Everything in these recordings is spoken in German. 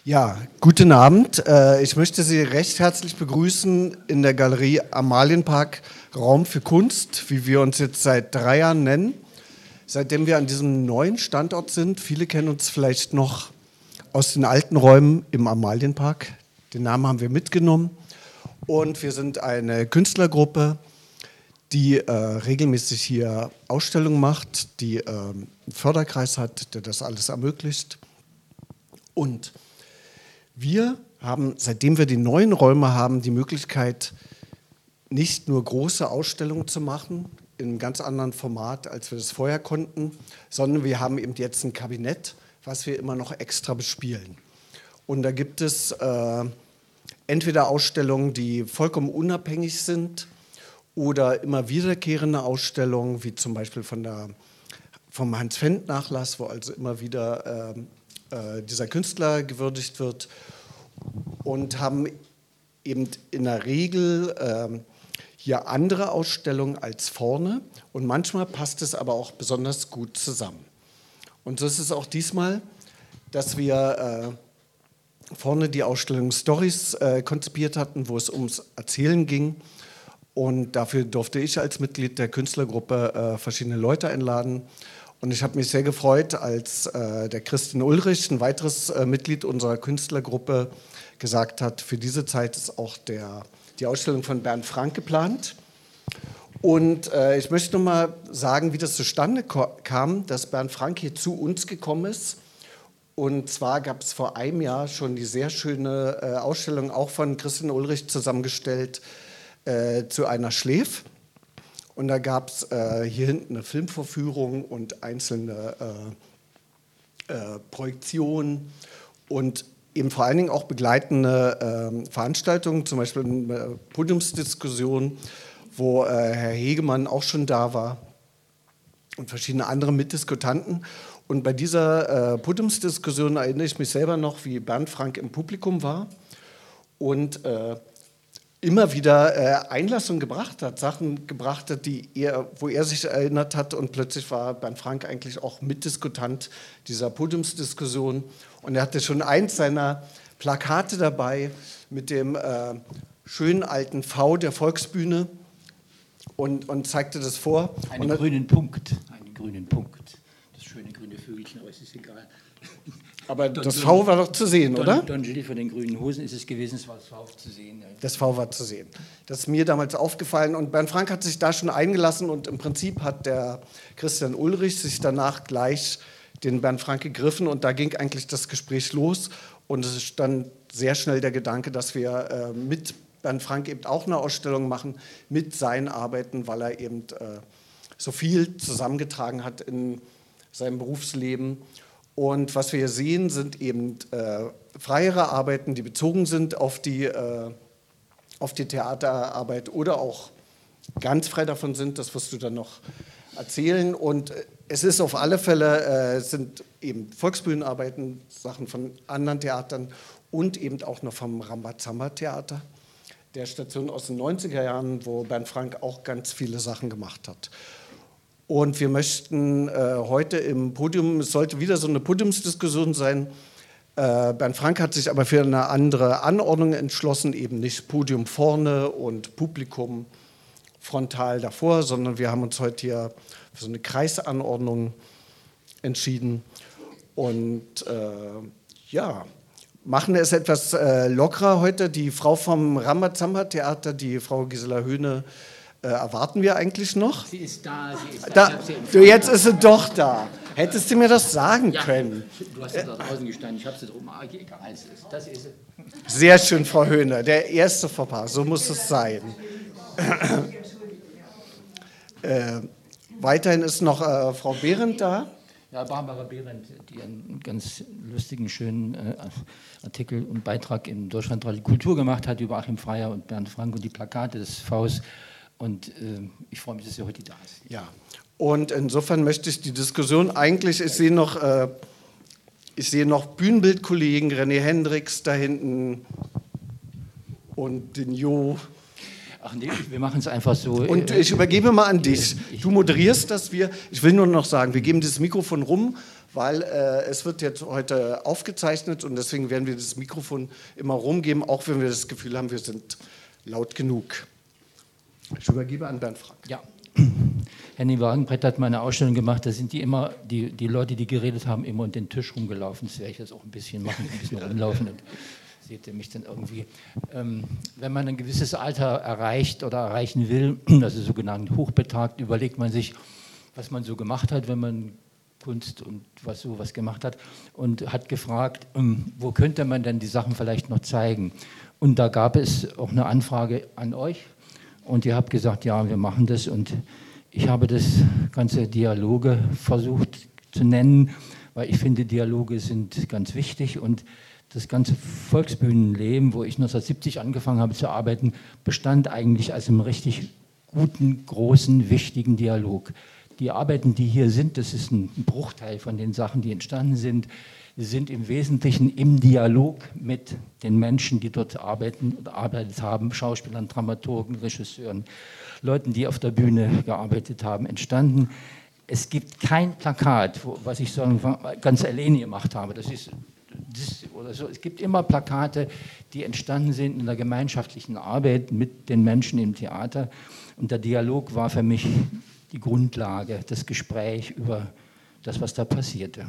Ja, guten Abend. Ich möchte Sie recht herzlich begrüßen in der Galerie Amalienpark Raum für Kunst, wie wir uns jetzt seit 3 Jahren nennen. Seitdem wir an diesem neuen Standort sind, viele kennen uns vielleicht noch aus den alten Räumen im Amalienpark. Den Namen haben wir mitgenommen. Und wir sind eine Künstlergruppe, die regelmäßig hier Ausstellungen macht, die einen Förderkreis hat, der das alles ermöglicht. Und wir haben, seitdem wir die neuen Räume haben, die Möglichkeit, nicht nur große Ausstellungen zu machen, in einem ganz anderen Format, als wir das vorher konnten, sondern wir haben eben jetzt ein Kabinett, was wir immer noch extra bespielen. Und da gibt es entweder Ausstellungen, die vollkommen unabhängig sind oder immer wiederkehrende Ausstellungen, wie zum Beispiel vom Hans-Fendt-Nachlass, wo also immer wieder dieser Künstler gewürdigt wird, und haben eben in der Regel hier andere Ausstellungen als vorne, und manchmal passt es aber auch besonders gut zusammen. Und so ist es auch diesmal, dass wir vorne die Ausstellung Stories konzipiert hatten, wo es ums Erzählen ging, und dafür durfte ich als Mitglied der Künstlergruppe verschiedene Leute einladen. Und ich habe mich sehr gefreut, als der Christian Ulrich, ein weiteres Mitglied unserer Künstlergruppe, gesagt hat, für diese Zeit ist auch die Ausstellung von Bernd Frank geplant. Und ich möchte noch mal sagen, wie das zustande kam, dass Bernd Frank hier zu uns gekommen ist. Und zwar gab es vor einem Jahr schon die sehr schöne Ausstellung, auch von Christian Ulrich zusammengestellt, zu einer Schläf. Und da gab es hier hinten eine Filmvorführung und einzelne Projektionen und eben vor allen Dingen auch begleitende Veranstaltungen, zum Beispiel eine Podiumsdiskussion, wo Herr Hegemann auch schon da war und verschiedene andere Mitdiskutanten. Und bei dieser Podiumsdiskussion erinnere ich mich selber noch, wie Bernd Frank im Publikum war und immer wieder Einlassungen gebracht hat, Sachen gebracht hat, wo er sich erinnert hat, und plötzlich war Bernd Frank eigentlich auch Mitdiskutant dieser Podiumsdiskussion, und er hatte schon eins seiner Plakate dabei mit dem schönen alten V der Volksbühne und zeigte das vor. Einen grünen Punkt. Das schöne grüne Vögelchen, aber es ist egal. Aber das V war doch zu sehen, oder? Don Gilly von den grünen Hosen ist es gewesen, es war das V zu sehen. Das V war zu sehen. Das ist mir damals aufgefallen, und Bernd Frank hat sich da schon eingelassen, und im Prinzip hat der Christian Ulrich sich danach gleich den Bernd Frank gegriffen, und da ging eigentlich das Gespräch los, und es ist dann sehr schnell der Gedanke, dass wir mit Bernd Frank eben auch eine Ausstellung machen mit seinen Arbeiten, weil er eben so viel zusammengetragen hat in seinem Berufsleben. Und was wir hier sehen, sind eben freiere Arbeiten, die bezogen sind auf die Theaterarbeit oder auch ganz frei davon sind. Das wirst du dann noch erzählen. Und es ist auf alle Fälle, sind eben Volksbühnenarbeiten, Sachen von anderen Theatern und eben auch noch vom Rambazamba-Theater, der Station aus den 90er Jahren, wo Bernd Frank auch ganz viele Sachen gemacht hat. Und wir möchten heute im Podium, es sollte wieder so eine Podiumsdiskussion sein. Bernd Frank hat sich aber für eine andere Anordnung entschlossen, eben nicht Podium vorne und Publikum frontal davor, sondern wir haben uns heute hier für so eine Kreisanordnung entschieden. Und machen es etwas lockerer heute. Die Frau vom Rambazamba-Theater, die Frau Gisela Höhne, erwarten wir eigentlich noch? Sie ist da. Jetzt ist sie doch da. Hättest du mir das sagen können? Du hast ja da draußen gestanden, ich habe sie drum. Egal, das ist sie. Sehr schön, Frau Höhne. Der erste Fauxpas, so muss es sein. Weiterhin ist noch Frau Behrendt da. Ja, Barbara Behrendt, die einen ganz lustigen, schönen Artikel und Beitrag in Deutschlandradio Kultur gemacht hat über Achim Freier und Bernd Frank und die Plakate des Vs. Und ich freue mich, dass Sie heute da ist. Ja, und insofern möchte ich die Diskussion eigentlich, ich sehe noch Bühnenbildkollegen, René Hendricks da hinten und den Jo. Ach nee, wir machen es einfach so. Und ich übergebe mal an dich. Du moderierst das. Ich will nur noch sagen, wir geben dieses Mikrofon rum, weil es wird jetzt heute aufgezeichnet und deswegen werden wir das Mikrofon immer rumgeben, auch wenn wir das Gefühl haben, wir sind laut genug. Ich übergebe an Bernd Frank. Ja. Henning Wagenbrett hat mal eine Ausstellung gemacht, da sind die Leute, die geredet haben, immer um den Tisch rumgelaufen. Das werde ich jetzt auch ein bisschen machen, ein bisschen rumlaufen. Und seht ihr mich dann irgendwie. Wenn man ein gewisses Alter erreicht oder erreichen will, also sogenannt hochbetagt, überlegt man sich, was man so gemacht hat, wenn man Kunst und sowas gemacht hat, und hat gefragt, wo könnte man denn die Sachen vielleicht noch zeigen? Und da gab es auch eine Anfrage an euch und ihr habt gesagt, ja, wir machen das, und ich habe das ganze Dialoge versucht zu nennen, weil ich finde, Dialoge sind ganz wichtig, und das ganze Volksbühnenleben, wo ich 1970 angefangen habe zu arbeiten, bestand eigentlich als einem richtig guten, großen, wichtigen Dialog. Die Arbeiten, die hier sind, das ist ein Bruchteil von den Sachen, die entstanden sind, sind im Wesentlichen im Dialog mit den Menschen, die dort arbeiten oder arbeitet haben, Schauspielern, Dramaturgen, Regisseuren, Leuten, die auf der Bühne gearbeitet haben, entstanden. Es gibt kein Plakat, was ich so ganz alleine gemacht habe. Das oder so. Es gibt immer Plakate, die entstanden sind in der gemeinschaftlichen Arbeit mit den Menschen im Theater. Und der Dialog war für mich die Grundlage, das Gespräch über das, was da passierte.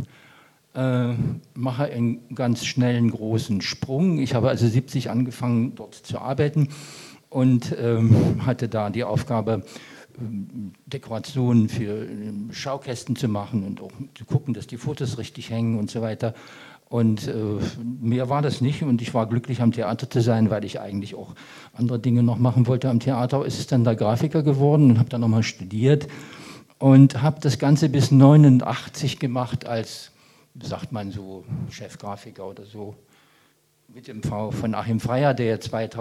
Mache einen ganz schnellen, großen Sprung. Ich habe also 70 angefangen, dort zu arbeiten und hatte da die Aufgabe, Dekorationen für Schaukästen zu machen und auch zu gucken, dass die Fotos richtig hängen und so weiter. Und mehr war das nicht, und ich war glücklich, am Theater zu sein, weil ich eigentlich auch andere Dinge noch machen wollte am Theater. Ist es dann der Grafiker geworden und habe dann nochmal studiert und habe das Ganze bis 1989 gemacht als, sagt man so, Chefgrafiker oder so, mit dem V von Achim Freier, der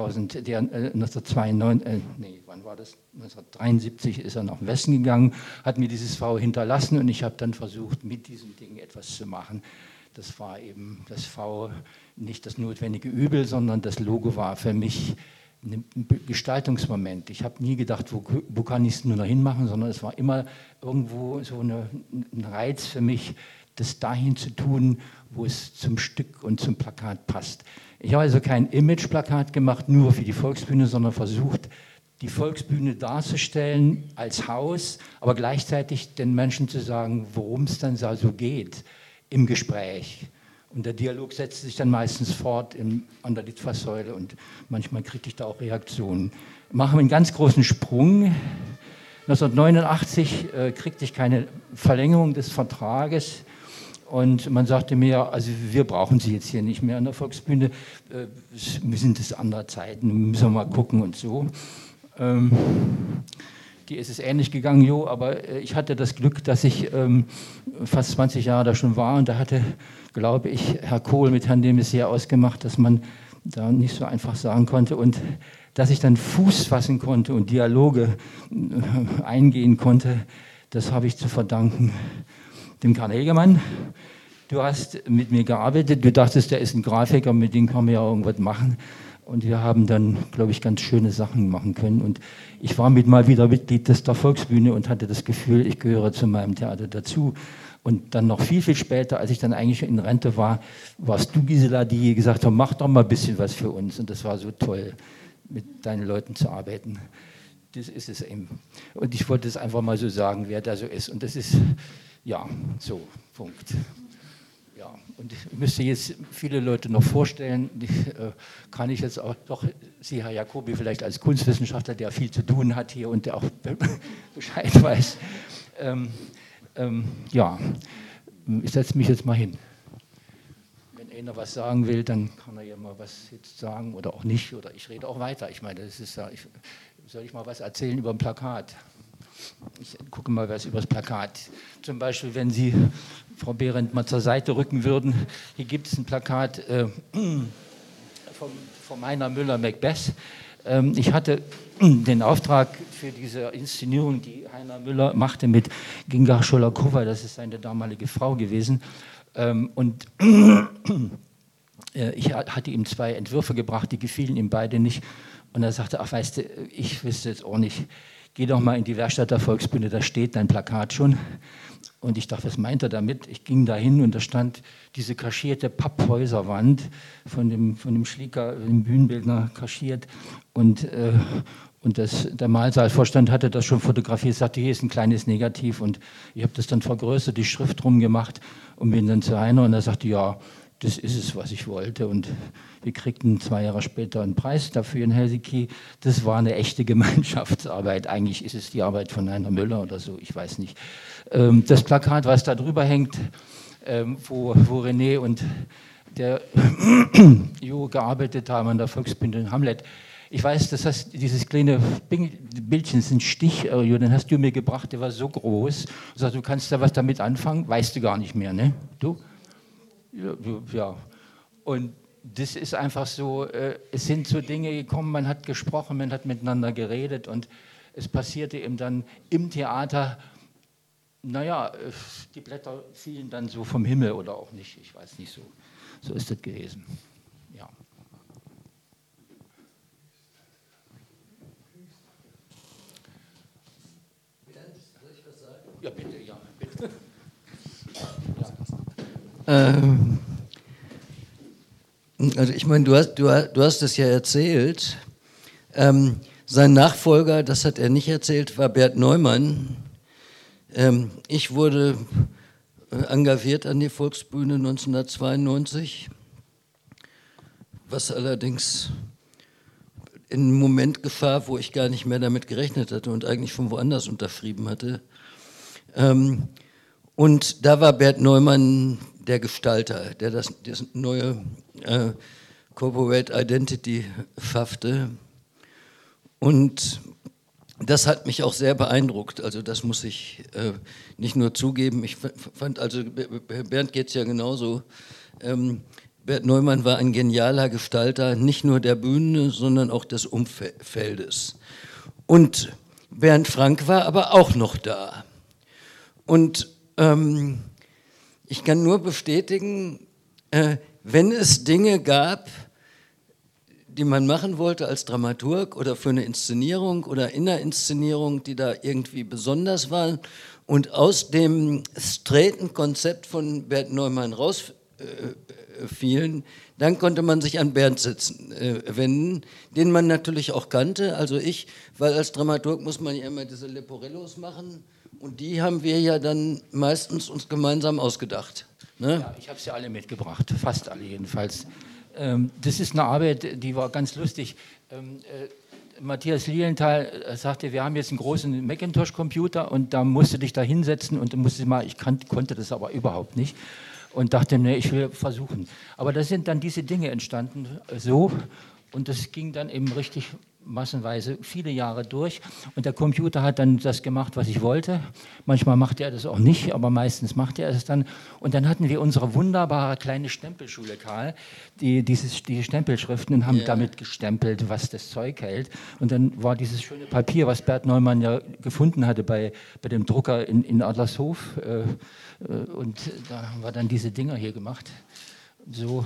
1973 ist er nach Westen gegangen, hat mir dieses V hinterlassen, und ich habe dann versucht, mit diesem Ding etwas zu machen. Das war eben das V, nicht das notwendige Übel, sondern das Logo war für mich ein Gestaltungsmoment. Ich habe nie gedacht, wo kann ich es nur noch hinmachen, sondern es war immer irgendwo so ein Reiz für mich, das dahin zu tun, wo es zum Stück und zum Plakat passt. Ich habe also kein Imageplakat gemacht, nur für die Volksbühne, sondern versucht, die Volksbühne darzustellen als Haus, aber gleichzeitig den Menschen zu sagen, worum es dann so geht im Gespräch. Und der Dialog setzt sich dann meistens fort an der Litfaßsäule, und manchmal kriege ich da auch Reaktionen. Machen wir einen ganz großen Sprung. 1989 kriegte ich keine Verlängerung des Vertrages, und man sagte mir, also wir brauchen Sie jetzt hier nicht mehr an der Volksbühne, wir sind es andere Zeiten, müssen wir mal gucken und so. Die ist es ähnlich gegangen, aber ich hatte das Glück, dass ich fast 20 Jahre da schon war, und da hatte, glaube ich, Herr Kohl mit Herrn de Maizière ausgemacht, dass man da nicht so einfach sagen konnte, und dass ich dann Fuß fassen konnte und Dialoge eingehen konnte, das habe ich zu verdanken dem Karl Hegemann. Du hast mit mir gearbeitet, du dachtest, der ist ein Grafiker, mit dem kann man ja irgendwas machen. Und wir haben dann, glaube ich, ganz schöne Sachen machen können. Und ich war mal wieder Mitglied der Volksbühne und hatte das Gefühl, ich gehöre zu meinem Theater dazu. Und dann noch viel, viel später, als ich dann eigentlich in Rente war, warst du, Gisela, die gesagt hat, mach doch mal ein bisschen was für uns. Und das war so toll, mit deinen Leuten zu arbeiten. Das ist es eben. Und ich wollte es einfach mal so sagen, wer da so ist. Und das ist, ja, so, Punkt. Ja, und ich müsste jetzt viele Leute noch vorstellen, kann ich jetzt auch doch Sie, Herr Jacobi, vielleicht als Kunstwissenschaftler, der viel zu tun hat hier und der auch Bescheid weiß. Ja, ich setze mich jetzt mal hin. Wenn einer was sagen will, dann kann er ja mal was jetzt sagen oder auch nicht, oder ich rede auch weiter. Ich meine, das ist ja, soll ich mal was erzählen über ein Plakat? Ich gucke mal was über das Plakat. Zum Beispiel, wenn Sie, Frau Behrendt, mal zur Seite rücken würden. Hier gibt es ein Plakat von Heiner Müller Macbeth. Ich hatte den Auftrag für diese Inszenierung, die Heiner Müller machte mit Ginga Scholakowa, das ist seine damalige Frau gewesen. Und ich hatte ihm 2 Entwürfe gebracht, die gefielen ihm beide nicht. Und er sagte, ach weißt du, ich wüsste jetzt auch nicht, geh doch mal in die Werkstatt der Volksbühne, da steht dein Plakat schon. Und ich dachte, was meint er damit? Ich ging da hin und da stand diese kaschierte Papphäuserwand von dem Schlieker, dem Bühnenbildner, kaschiert. Und der Malsaalvorstand hatte das schon fotografiert, sagte, hier ist ein kleines Negativ. Und ich habe das dann vergrößert, die Schrift drum gemacht und bin dann zu Heiner und er sagte, ja, das ist es, was ich wollte. Und wir kriegten 2 Jahre später einen Preis dafür in Helsinki. Das war eine echte Gemeinschaftsarbeit. Eigentlich ist es die Arbeit von Heiner Müller oder so, ich weiß nicht. Das Plakat, was da drüber hängt, wo René und der Jo gearbeitet haben an der Volksbühne in Hamlet. Ich weiß, das heißt, dieses kleine Bildchen ist ein Stich, den hast du mir gebracht, der war so groß. Du sagst, du kannst da was damit anfangen, weißt du gar nicht mehr, ne? Du? Ja. Und das ist einfach so, es sind so Dinge gekommen, man hat gesprochen, man hat miteinander geredet und es passierte eben dann im Theater, naja, die Blätter fielen dann so vom Himmel oder auch nicht, ich weiß nicht, so ist das gewesen. Ja. Soll ich was sagen? Ja, bitte, ja, bitte. Also ich meine, du hast es ja erzählt. Sein Nachfolger, das hat er nicht erzählt, war Bert Neumann. Ich wurde engagiert an die Volksbühne 1992, was allerdings in einem Moment geschah, wo ich gar nicht mehr damit gerechnet hatte und eigentlich von woanders unterschrieben hatte. Und da war Bert Neumann der Gestalter, der das neue Corporate Identity schaffte. Und das hat mich auch sehr beeindruckt. Also das muss ich nicht nur zugeben. Ich fand, also Bernd geht es ja genauso. Bert Neumann war ein genialer Gestalter, nicht nur der Bühne, sondern auch des Umfeldes. Und Bernd Frank war aber auch noch da. Und ich kann nur bestätigen, wenn es Dinge gab, die man machen wollte als Dramaturg oder für eine Inszenierung oder in einer Inszenierung, die da irgendwie besonders waren und aus dem straighten Konzept von Bert Neumann rausfielen, dann konnte man sich an Bernd wenden, den man natürlich auch kannte. Also ich, weil als Dramaturg muss man ja immer diese Leporellos machen und die haben wir ja dann meistens uns gemeinsam ausgedacht. Ne? Ja, ich habe sie alle mitgebracht, fast alle jedenfalls. Das ist eine Arbeit, die war ganz lustig. Matthias Lilienthal sagte, wir haben jetzt einen großen Macintosh-Computer und da musst du dich da hinsetzen und du musst mal, konnte das aber überhaupt nicht und dachte, nee, ich will versuchen. Aber da sind dann diese Dinge entstanden, so, und das ging dann eben richtig massenweise viele Jahre durch und der Computer hat dann das gemacht, was ich wollte. Manchmal machte er das auch nicht, aber meistens machte er es dann. Und dann hatten wir unsere wunderbare kleine Stempelschule, Karl, die Stempelschriften und haben damit gestempelt, was das Zeug hält. Und dann war dieses schöne Papier, was Bert Neumann ja gefunden hatte bei dem Drucker in Adlershof. Und da haben wir dann diese Dinger hier gemacht. So.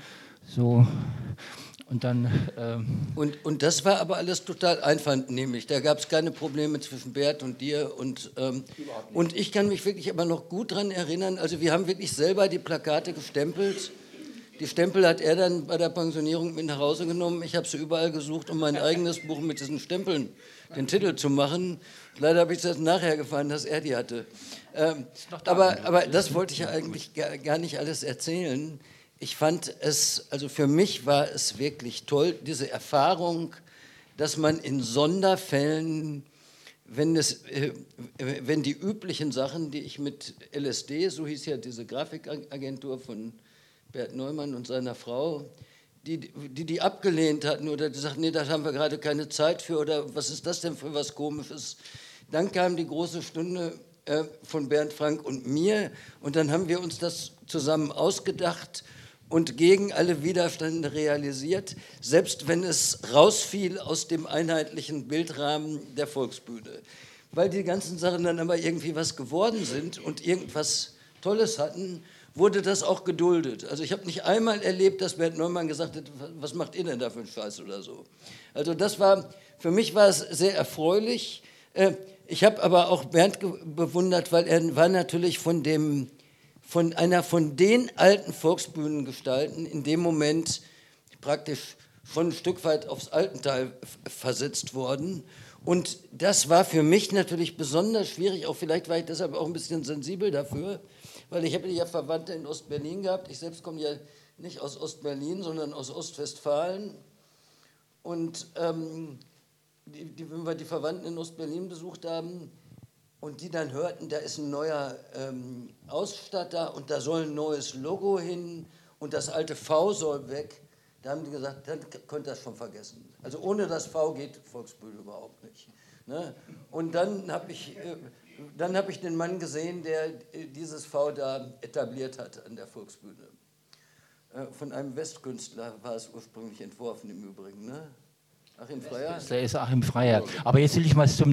Und dann. Und das war aber alles total einvernehmlich. Da gab es keine Probleme zwischen Bert und dir. Und ich kann mich wirklich aber noch gut daran erinnern, also wir haben wirklich selber die Plakate gestempelt. Die Stempel hat er dann bei der Pensionierung mit nach Hause genommen. Ich habe sie überall gesucht, um mein eigenes Buch mit diesen Stempeln den Titel zu machen. Leider habe ich das nachher gefahren, dass er die hatte. Aber das wollte ich ja eigentlich gar nicht alles erzählen. Ich fand es, also für mich war es wirklich toll, diese Erfahrung, dass man in Sonderfällen, wenn die üblichen Sachen, die ich mit LSD, so hieß ja diese Grafikagentur von Bert Neumann und seiner Frau, die abgelehnt hatten oder die sagten, nee, da haben wir gerade keine Zeit für oder was ist das denn für was Komisches. Dann kam die große Stunde von Bernd Frank und mir und dann haben wir uns das zusammen ausgedacht und gegen alle Widerstände realisiert, selbst wenn es rausfiel aus dem einheitlichen Bildrahmen der Volksbühne. Weil die ganzen Sachen dann aber irgendwie was geworden sind und irgendwas Tolles hatten, wurde das auch geduldet. Also ich habe nicht einmal erlebt, dass Bert Neumann gesagt hat, was macht ihr denn da für einen Scheiß oder so. Also für mich war es sehr erfreulich, Ich habe aber auch Bernd bewundert, weil er war natürlich von einer von den alten Volksbühnengestalten in dem Moment praktisch schon ein Stück weit aufs Altental versetzt worden. Und das war für mich natürlich besonders schwierig, auch vielleicht war ich deshalb auch ein bisschen sensibel dafür, weil ich habe ja Verwandte in Ostberlin gehabt. Ich selbst komme ja nicht aus Ostberlin, sondern aus Ostwestfalen. Und wenn wir die Verwandten in Ostberlin besucht haben und die dann hörten, da ist ein neuer Ausstatter und da soll ein neues Logo hin und das alte V soll weg, da haben die gesagt, dann könnt ihr das schon vergessen. Also ohne das V geht Volksbühne überhaupt nicht. Ne? Und dann habe ich den Mann gesehen, der dieses V da etabliert hat an der Volksbühne. Von einem Westkünstler war es ursprünglich entworfen im Übrigen, ne? Achim Freier? Der ist Achim Freier. Aber jetzt will ich mal war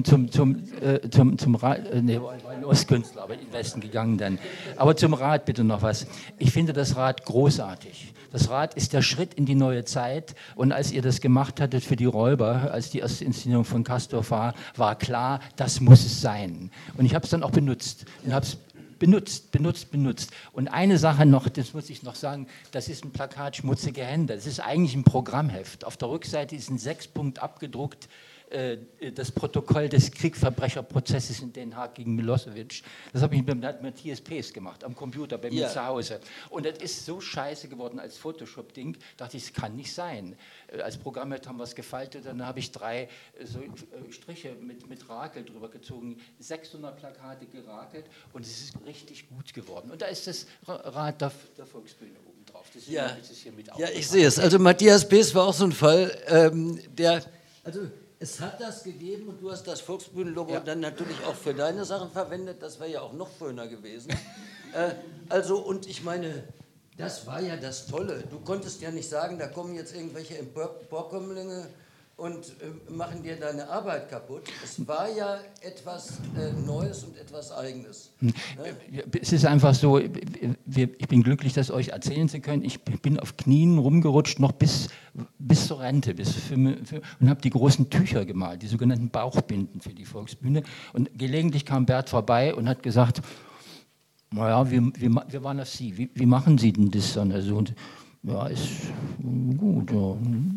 ein Ostkünstler, aber in den Westen gegangen dann. Aber zum Rad bitte noch was. Ich finde das Rad großartig. Das Rad ist der Schritt in die neue Zeit. Und als ihr das gemacht hattet für die Räuber, als die erste Inszenierung von Castorf war klar, das muss es sein. Und ich habe es dann auch benutzt und habe es benutzt. Und eine Sache noch, das muss ich noch sagen, das ist ein Plakat Schmutzige Hände. Das ist eigentlich ein Programmheft. Auf der Rückseite ist ein 6-Punkt abgedruckt, das Protokoll des Kriegsverbrecherprozesses in Den Haag gegen Milosevic. Das habe ich mit Matthias Pees gemacht, am Computer bei mir zu Hause. Und das ist so scheiße geworden als Photoshop-Ding, dachte ich, es kann nicht sein. Als Programmheft haben wir es gefaltet, dann habe ich 3 so Striche mit Rakel drüber gezogen, 600 Plakate gerakelt und es ist richtig gut geworden. Und da ist das Rad der Volksbühne oben drauf. Das ist hier mit ich sehe es. Also Matthias Pees war auch so ein Fall, also es hat das gegeben und du hast das Volksbühnenlogo dann natürlich auch für deine Sachen verwendet. Das wäre ja auch noch schöner gewesen. Und ich meine, das war ja das Tolle. Du konntest ja nicht sagen, da kommen jetzt irgendwelche Emporkömmlinge und machen dir deine Arbeit kaputt. Es war ja etwas Neues und etwas Eigenes. Es ist einfach so, ich bin glücklich, das euch erzählen zu können. Ich bin auf Knien rumgerutscht, noch bis zur Rente, und habe die großen Tücher gemalt, die sogenannten Bauchbinden für die Volksbühne. Und gelegentlich kam Bert vorbei und hat gesagt, naja, wir waren auf Sie, wie machen Sie denn das dann? Also, und, ja, ist gut, ja.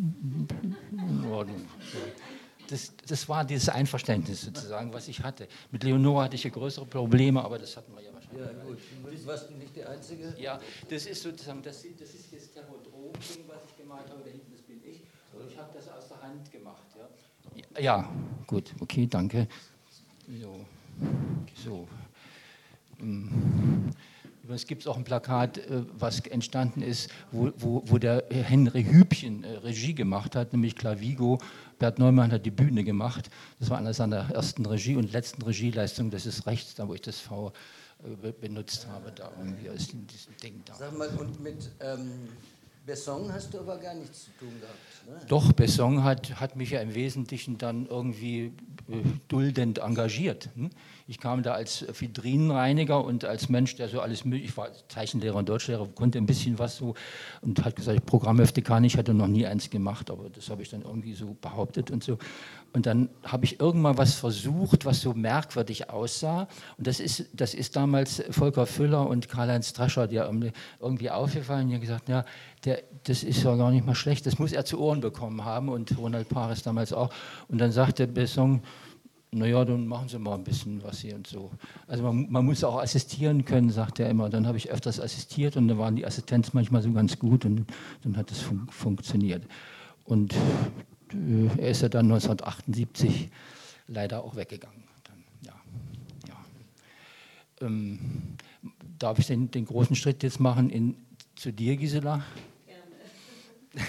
Das war dieses Einverständnis sozusagen, was ich hatte. Mit Leonora hatte ich ja größere Probleme, aber das hatten wir ja wahrscheinlich. Ja, gut. Du warst nicht die Einzige? Ja, das ist sozusagen, das ist jetzt Terrodrom-Ding, was ich gemalt habe, da hinten, das bin ich. Und ich habe das aus der Hand gemacht. Ja, gut, okay, danke. So. Es gibt auch ein Plakat, was entstanden ist, wo der Henry Hübchen Regie gemacht hat, nämlich Clavigo. Bert Neumann hat die Bühne gemacht. Das war eine seiner ersten Regie- und letzten Regieleistungen. Das ist rechts, da wo ich das V benutzt habe, da irgendwie aus diesem Ding da. Sag mal, und mit Besson hast du aber gar nichts zu tun gehabt, ne? Doch, Besson hat mich ja im Wesentlichen dann irgendwie duldend engagiert. Ich kam da als Vitrinenreiniger und als Mensch, der so alles mögliche, ich war Zeichenlehrer und Deutschlehrer, konnte ein bisschen was so und hat gesagt, Programmhefte kann ich, hatte noch nie eins gemacht, aber das habe ich dann irgendwie so behauptet und so. Und dann habe ich irgendwann was versucht, was so merkwürdig aussah. Und das ist damals Volker Füller und Karl-Heinz Drescher, die irgendwie aufgefallen, die haben gesagt, ja, das ist ja gar nicht mal schlecht, das muss er zu Ohren bekommen haben und Ronald Paris damals auch. Und dann sagte Besson, naja, dann machen Sie mal ein bisschen was hier und so. Also man muss auch assistieren können, sagt er immer. Dann habe ich öfters assistiert und dann waren die Assistenz manchmal so ganz gut und dann hat es funktioniert. Und er ist ja dann 1978 leider auch weggegangen. Darf ich den großen Schritt jetzt machen zu dir, Gisela? Gerne.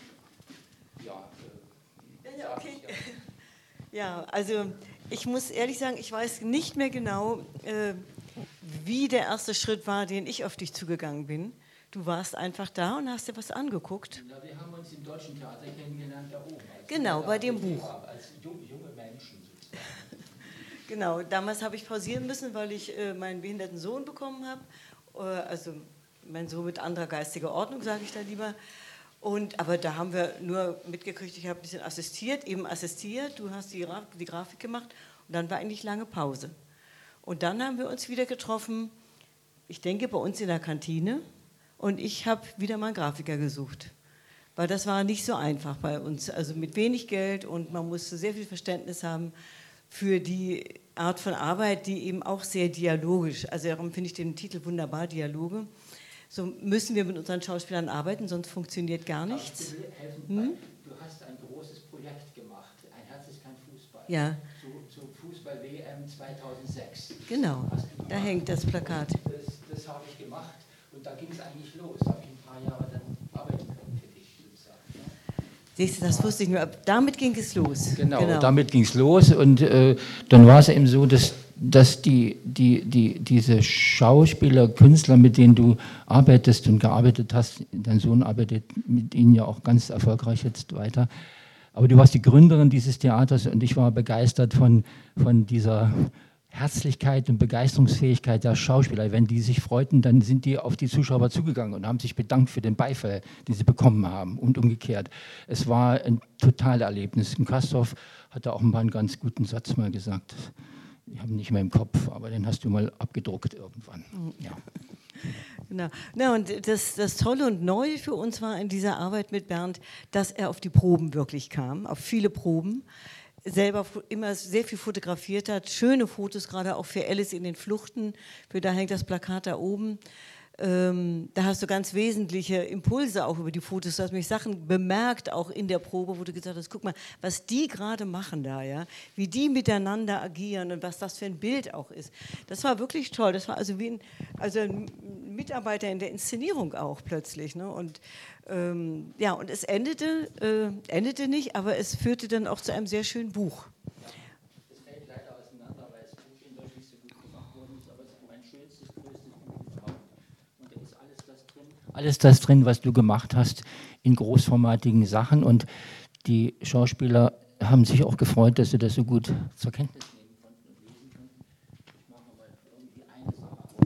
Okay. Ja, also ich muss ehrlich sagen, ich weiß nicht mehr genau, wie der erste Schritt war, den ich auf dich zugegangen bin. Du warst einfach da und hast dir was angeguckt. Ja, wir haben uns im Deutschen Theater kennengelernt, da oben. Genau, bei dem Buch. Als junge Menschen sozusagen. Genau, damals habe ich pausieren müssen, weil ich meinen behinderten Sohn bekommen habe. Also mein Sohn mit anderer geistiger Ordnung, sage ich da lieber. Aber da haben wir nur mitgekriegt, ich habe ein bisschen assistiert, du hast die Grafik gemacht. Und Und dann war eigentlich lange Pause. Und dann haben wir uns wieder getroffen, ich denke bei uns in der Kantine, und ich habe wieder mal einen Grafiker gesucht. Weil das war nicht so einfach bei uns, also mit wenig Geld, und man musste sehr viel Verständnis haben für die Art von Arbeit, die eben auch sehr dialogisch, also darum finde ich den Titel wunderbar, Dialoge. So müssen wir mit unseren Schauspielern arbeiten, sonst funktioniert gar nichts. Du hast ein großes Projekt gemacht, Ein Herz ist kein Fußball, ja. Zur Fußball-WM 2006. Genau, da hängt das Plakat. Das habe ich gemacht und da ging es eigentlich los, da habe ich ein paar Jahre dann arbeiten können für dich, sozusagen. Siehst du, das wusste ich nur, damit ging es los. Genau. Damit ging es los und dann war es eben so, dass diese Schauspieler, Künstler, mit denen du arbeitest und gearbeitet hast, dein Sohn arbeitet mit ihnen ja auch ganz erfolgreich jetzt weiter, aber du warst die Gründerin dieses Theaters und ich war begeistert von dieser Herzlichkeit und Begeisterungsfähigkeit der Schauspieler. Wenn die sich freuten, dann sind die auf die Zuschauer zugegangen und haben sich bedankt für den Beifall, den sie bekommen haben und umgekehrt. Es war ein totales Erlebnis. Und Castorf hat da auch mal einen ganz guten Satz mal gesagt. Ich habe ihn nicht mehr im Kopf, aber den hast du mal abgedruckt irgendwann. Ja. Genau. Na, und das Tolle und Neue für uns war in dieser Arbeit mit Bernd, dass er auf die Proben wirklich kam, auf viele Proben, selber immer sehr viel fotografiert hat, schöne Fotos, gerade auch für Alice in den Fluchten, für da hängt das Plakat da oben. Da hast du ganz wesentliche Impulse auch über die Fotos. Du hast mich Sachen bemerkt, auch in der Probe, wo du gesagt hast, guck mal, was die gerade machen da, ja, wie die miteinander agieren und was das für ein Bild auch ist. Das war wirklich toll. Das war also wie ein Mitarbeiter in der Inszenierung auch plötzlich. Ne? Und ja, und es endete nicht, aber es führte dann auch zu einem sehr schönen Buch. Es fällt leider auseinander, weil das Buch in Deutsch nicht so gut gemacht worden ist, aber es ist mein schönstes, größtes Buch überhaupt. Und da ist alles das drin, was du gemacht hast, in großformatigen Sachen. Und die Schauspieler haben sich auch gefreut, dass sie das so gut zur Kenntnis nehmen konnten und lesen konnten. Ich mache mal irgendwie eine Sache auf.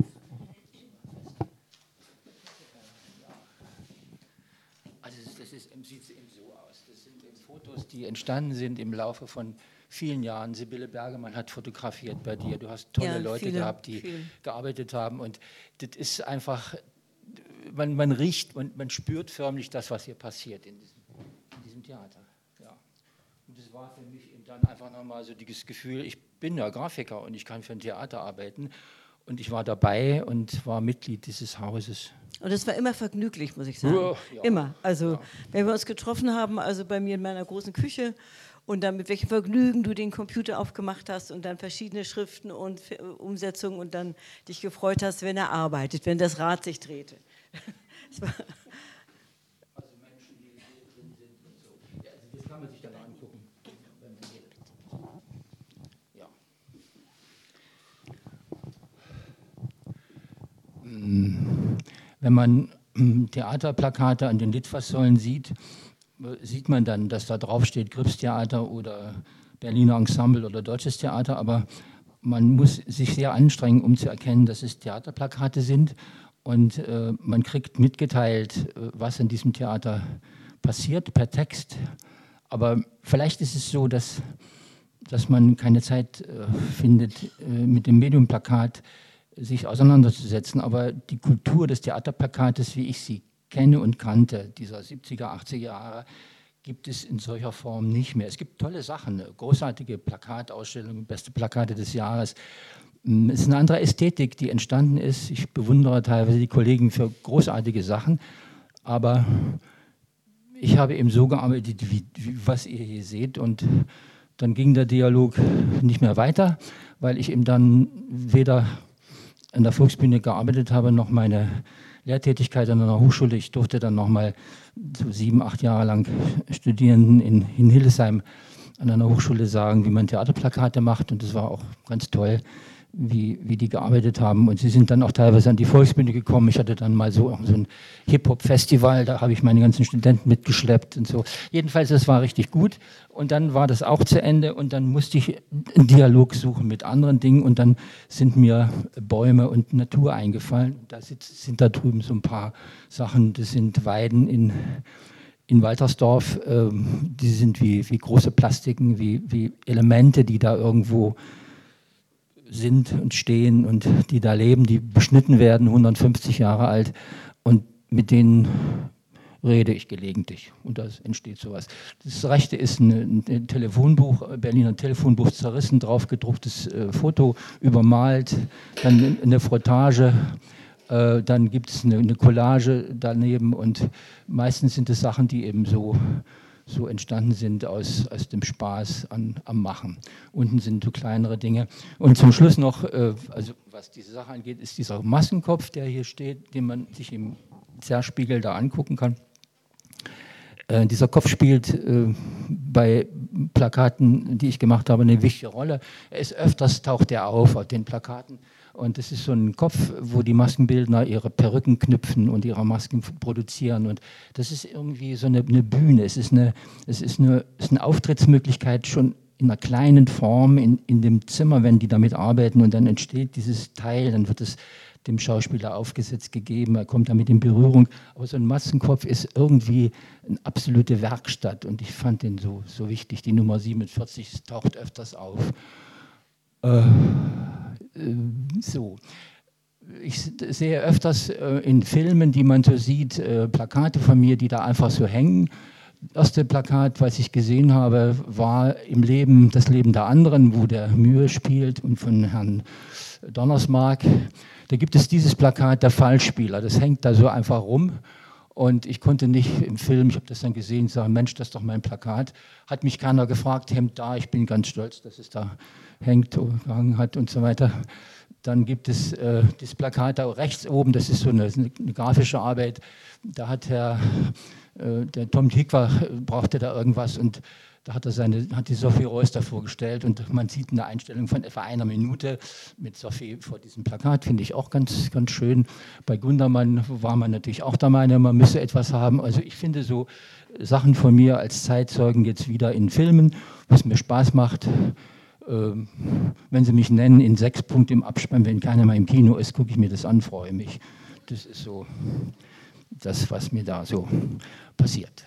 Also das sieht eben so aus. Das sind eben Fotos, die entstanden sind im Laufe von vielen Jahren. Sibylle Bergemann hat fotografiert bei dir. Du hast tolle Leute gehabt, die gearbeitet haben. Und das ist einfach, man riecht und man spürt förmlich das, was hier passiert in diesem Theater. Ja. Und das war für mich eben dann einfach nochmal so dieses Gefühl, ich bin ja Grafiker und ich kann für ein Theater arbeiten. Und ich war dabei und war Mitglied dieses Hauses. Und es war immer vergnüglich, muss ich sagen. Ja. Immer. Also, wenn wir uns getroffen haben, also bei mir in meiner großen Küche, und dann mit welchem Vergnügen du den Computer aufgemacht hast und dann verschiedene Schriften und Umsetzungen und dann dich gefreut hast, wenn er arbeitet, wenn das Rad sich drehte. Also Menschen, die drin sind und so. Ja, also das kann man sich dann angucken. Ja. Wenn man Theaterplakate an den Litfaßsäulen sieht man dann, dass da drauf steht Gripstheater oder Berliner Ensemble oder Deutsches Theater, aber man muss sich sehr anstrengen, um zu erkennen, dass es Theaterplakate sind und man kriegt mitgeteilt, was in diesem Theater passiert per Text, aber vielleicht ist es so, dass man keine Zeit findet, mit dem Mediumplakat sich auseinanderzusetzen, aber die Kultur des Theaterplakates, wie ich sie kenne und kannte, dieser 70er, 80er Jahre, gibt es in solcher Form nicht mehr. Es gibt tolle Sachen, großartige Plakatausstellungen, beste Plakate des Jahres. Es ist eine andere Ästhetik, die entstanden ist. Ich bewundere teilweise die Kollegen für großartige Sachen, aber ich habe eben so gearbeitet, wie was ihr hier seht, und dann ging der Dialog nicht mehr weiter, weil ich eben dann weder an der Volksbühne gearbeitet habe, noch meine Lehrtätigkeit an einer Hochschule. Ich durfte dann nochmal so 7, 8 Jahre lang Studierenden in Hildesheim an einer Hochschule sagen, wie man Theaterplakate macht, und das war auch ganz toll, wie die gearbeitet haben, und sie sind dann auch teilweise an die Volksbühne gekommen. Ich hatte dann mal so ein Hip-Hop-Festival, da habe ich meine ganzen Studenten mitgeschleppt und so. Jedenfalls, das war richtig gut, und dann war das auch zu Ende und dann musste ich einen Dialog suchen mit anderen Dingen, und dann sind mir Bäume und Natur eingefallen. Da sind da drüben so ein paar Sachen, das sind Weiden in Waltersdorf, die sind wie große Plastiken, wie Elemente, die da irgendwo sind und stehen und die da leben, die beschnitten werden, 150 Jahre alt, und mit denen rede ich gelegentlich und da entsteht sowas. Das rechte ist ein Telefonbuch, Berliner Telefonbuch, zerrissen, drauf gedrucktes Foto, übermalt, dann eine Frottage, dann gibt es eine Collage daneben und meistens sind es Sachen, die eben so entstanden sind aus dem Spaß am Machen. Unten sind so kleinere Dinge. Und zum Schluss noch, also was diese Sache angeht, ist dieser Maskenkopf, der hier steht, den man sich im Zerspiegel da angucken kann. Dieser Kopf spielt bei Plakaten, die ich gemacht habe, eine wichtige Rolle. Öfters taucht er auf den Plakaten. Und das ist so ein Kopf, wo die Maskenbildner ihre Perücken knüpfen und ihre Masken produzieren. Und das ist irgendwie so eine Bühne. Es ist eine Auftrittsmöglichkeit schon in einer kleinen Form in dem Zimmer, wenn die damit arbeiten. Und dann entsteht dieses Teil, dann wird es dem Schauspieler aufgesetzt gegeben, er kommt damit in Berührung. Aber so ein Maskenkopf ist irgendwie eine absolute Werkstatt. Und ich fand den so wichtig. Die Nummer 47 taucht öfters auf. So. Ich sehe öfters in Filmen, die man so sieht, Plakate von mir, die da einfach so hängen. Das erste Plakat, was ich gesehen habe, war Das Leben der anderen, wo der Mühe spielt, und von Herrn Donnersmarck. Da gibt es dieses Plakat, der Fallspieler. Das hängt da so einfach rum. Und ich konnte nicht im Film, ich habe das dann gesehen, sagen, Mensch, das ist doch mein Plakat. Hat mich keiner gefragt, hängt da, ich bin ganz stolz, dass es da hängt, gehangen hat und so weiter. Dann gibt es das Plakat da rechts oben, das ist so eine grafische Arbeit. Da hat der Tom Tykwer brauchte da irgendwas und da hat die Sophie Reuster vorgestellt und man sieht eine Einstellung von etwa 1 Minute mit Sophie vor diesem Plakat, finde ich auch ganz, ganz schön. Bei Gundermann war man natürlich auch der Meinung, man müsse etwas haben. Also ich finde so Sachen von mir als Zeitzeugen jetzt wieder in Filmen, was mir Spaß macht. Wenn Sie mich nennen, in 6 Punkten im Abspann, wenn keiner mal im Kino ist, gucke ich mir das an, freue mich. Das ist so das, was mir da so passiert.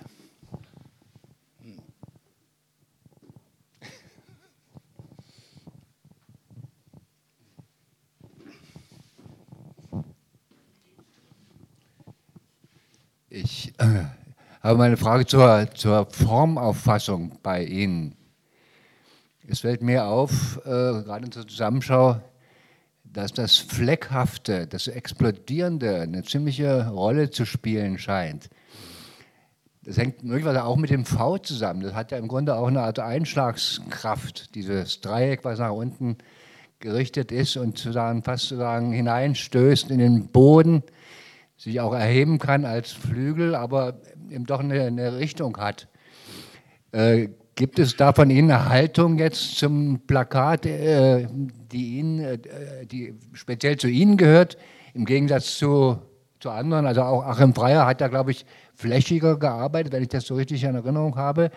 Ich habe meine Frage zur Formauffassung bei Ihnen. Es fällt mir auf, gerade in der Zusammenschau, dass das Fleckhafte, das Explodierende eine ziemliche Rolle zu spielen scheint. Das hängt möglicherweise auch mit dem V zusammen. Das hat ja im Grunde auch eine Art Einschlagskraft, dieses Dreieck, was nach unten gerichtet ist und fast hineinstößt in den Boden, sich auch erheben kann als Flügel, aber eben doch eine Richtung hat. Gibt es da von Ihnen eine Haltung jetzt zum Plakat, die speziell zu Ihnen gehört, im Gegensatz zu anderen? Also auch Achim Freyer hat da, glaube ich, flächiger gearbeitet, wenn ich das so richtig in Erinnerung habe.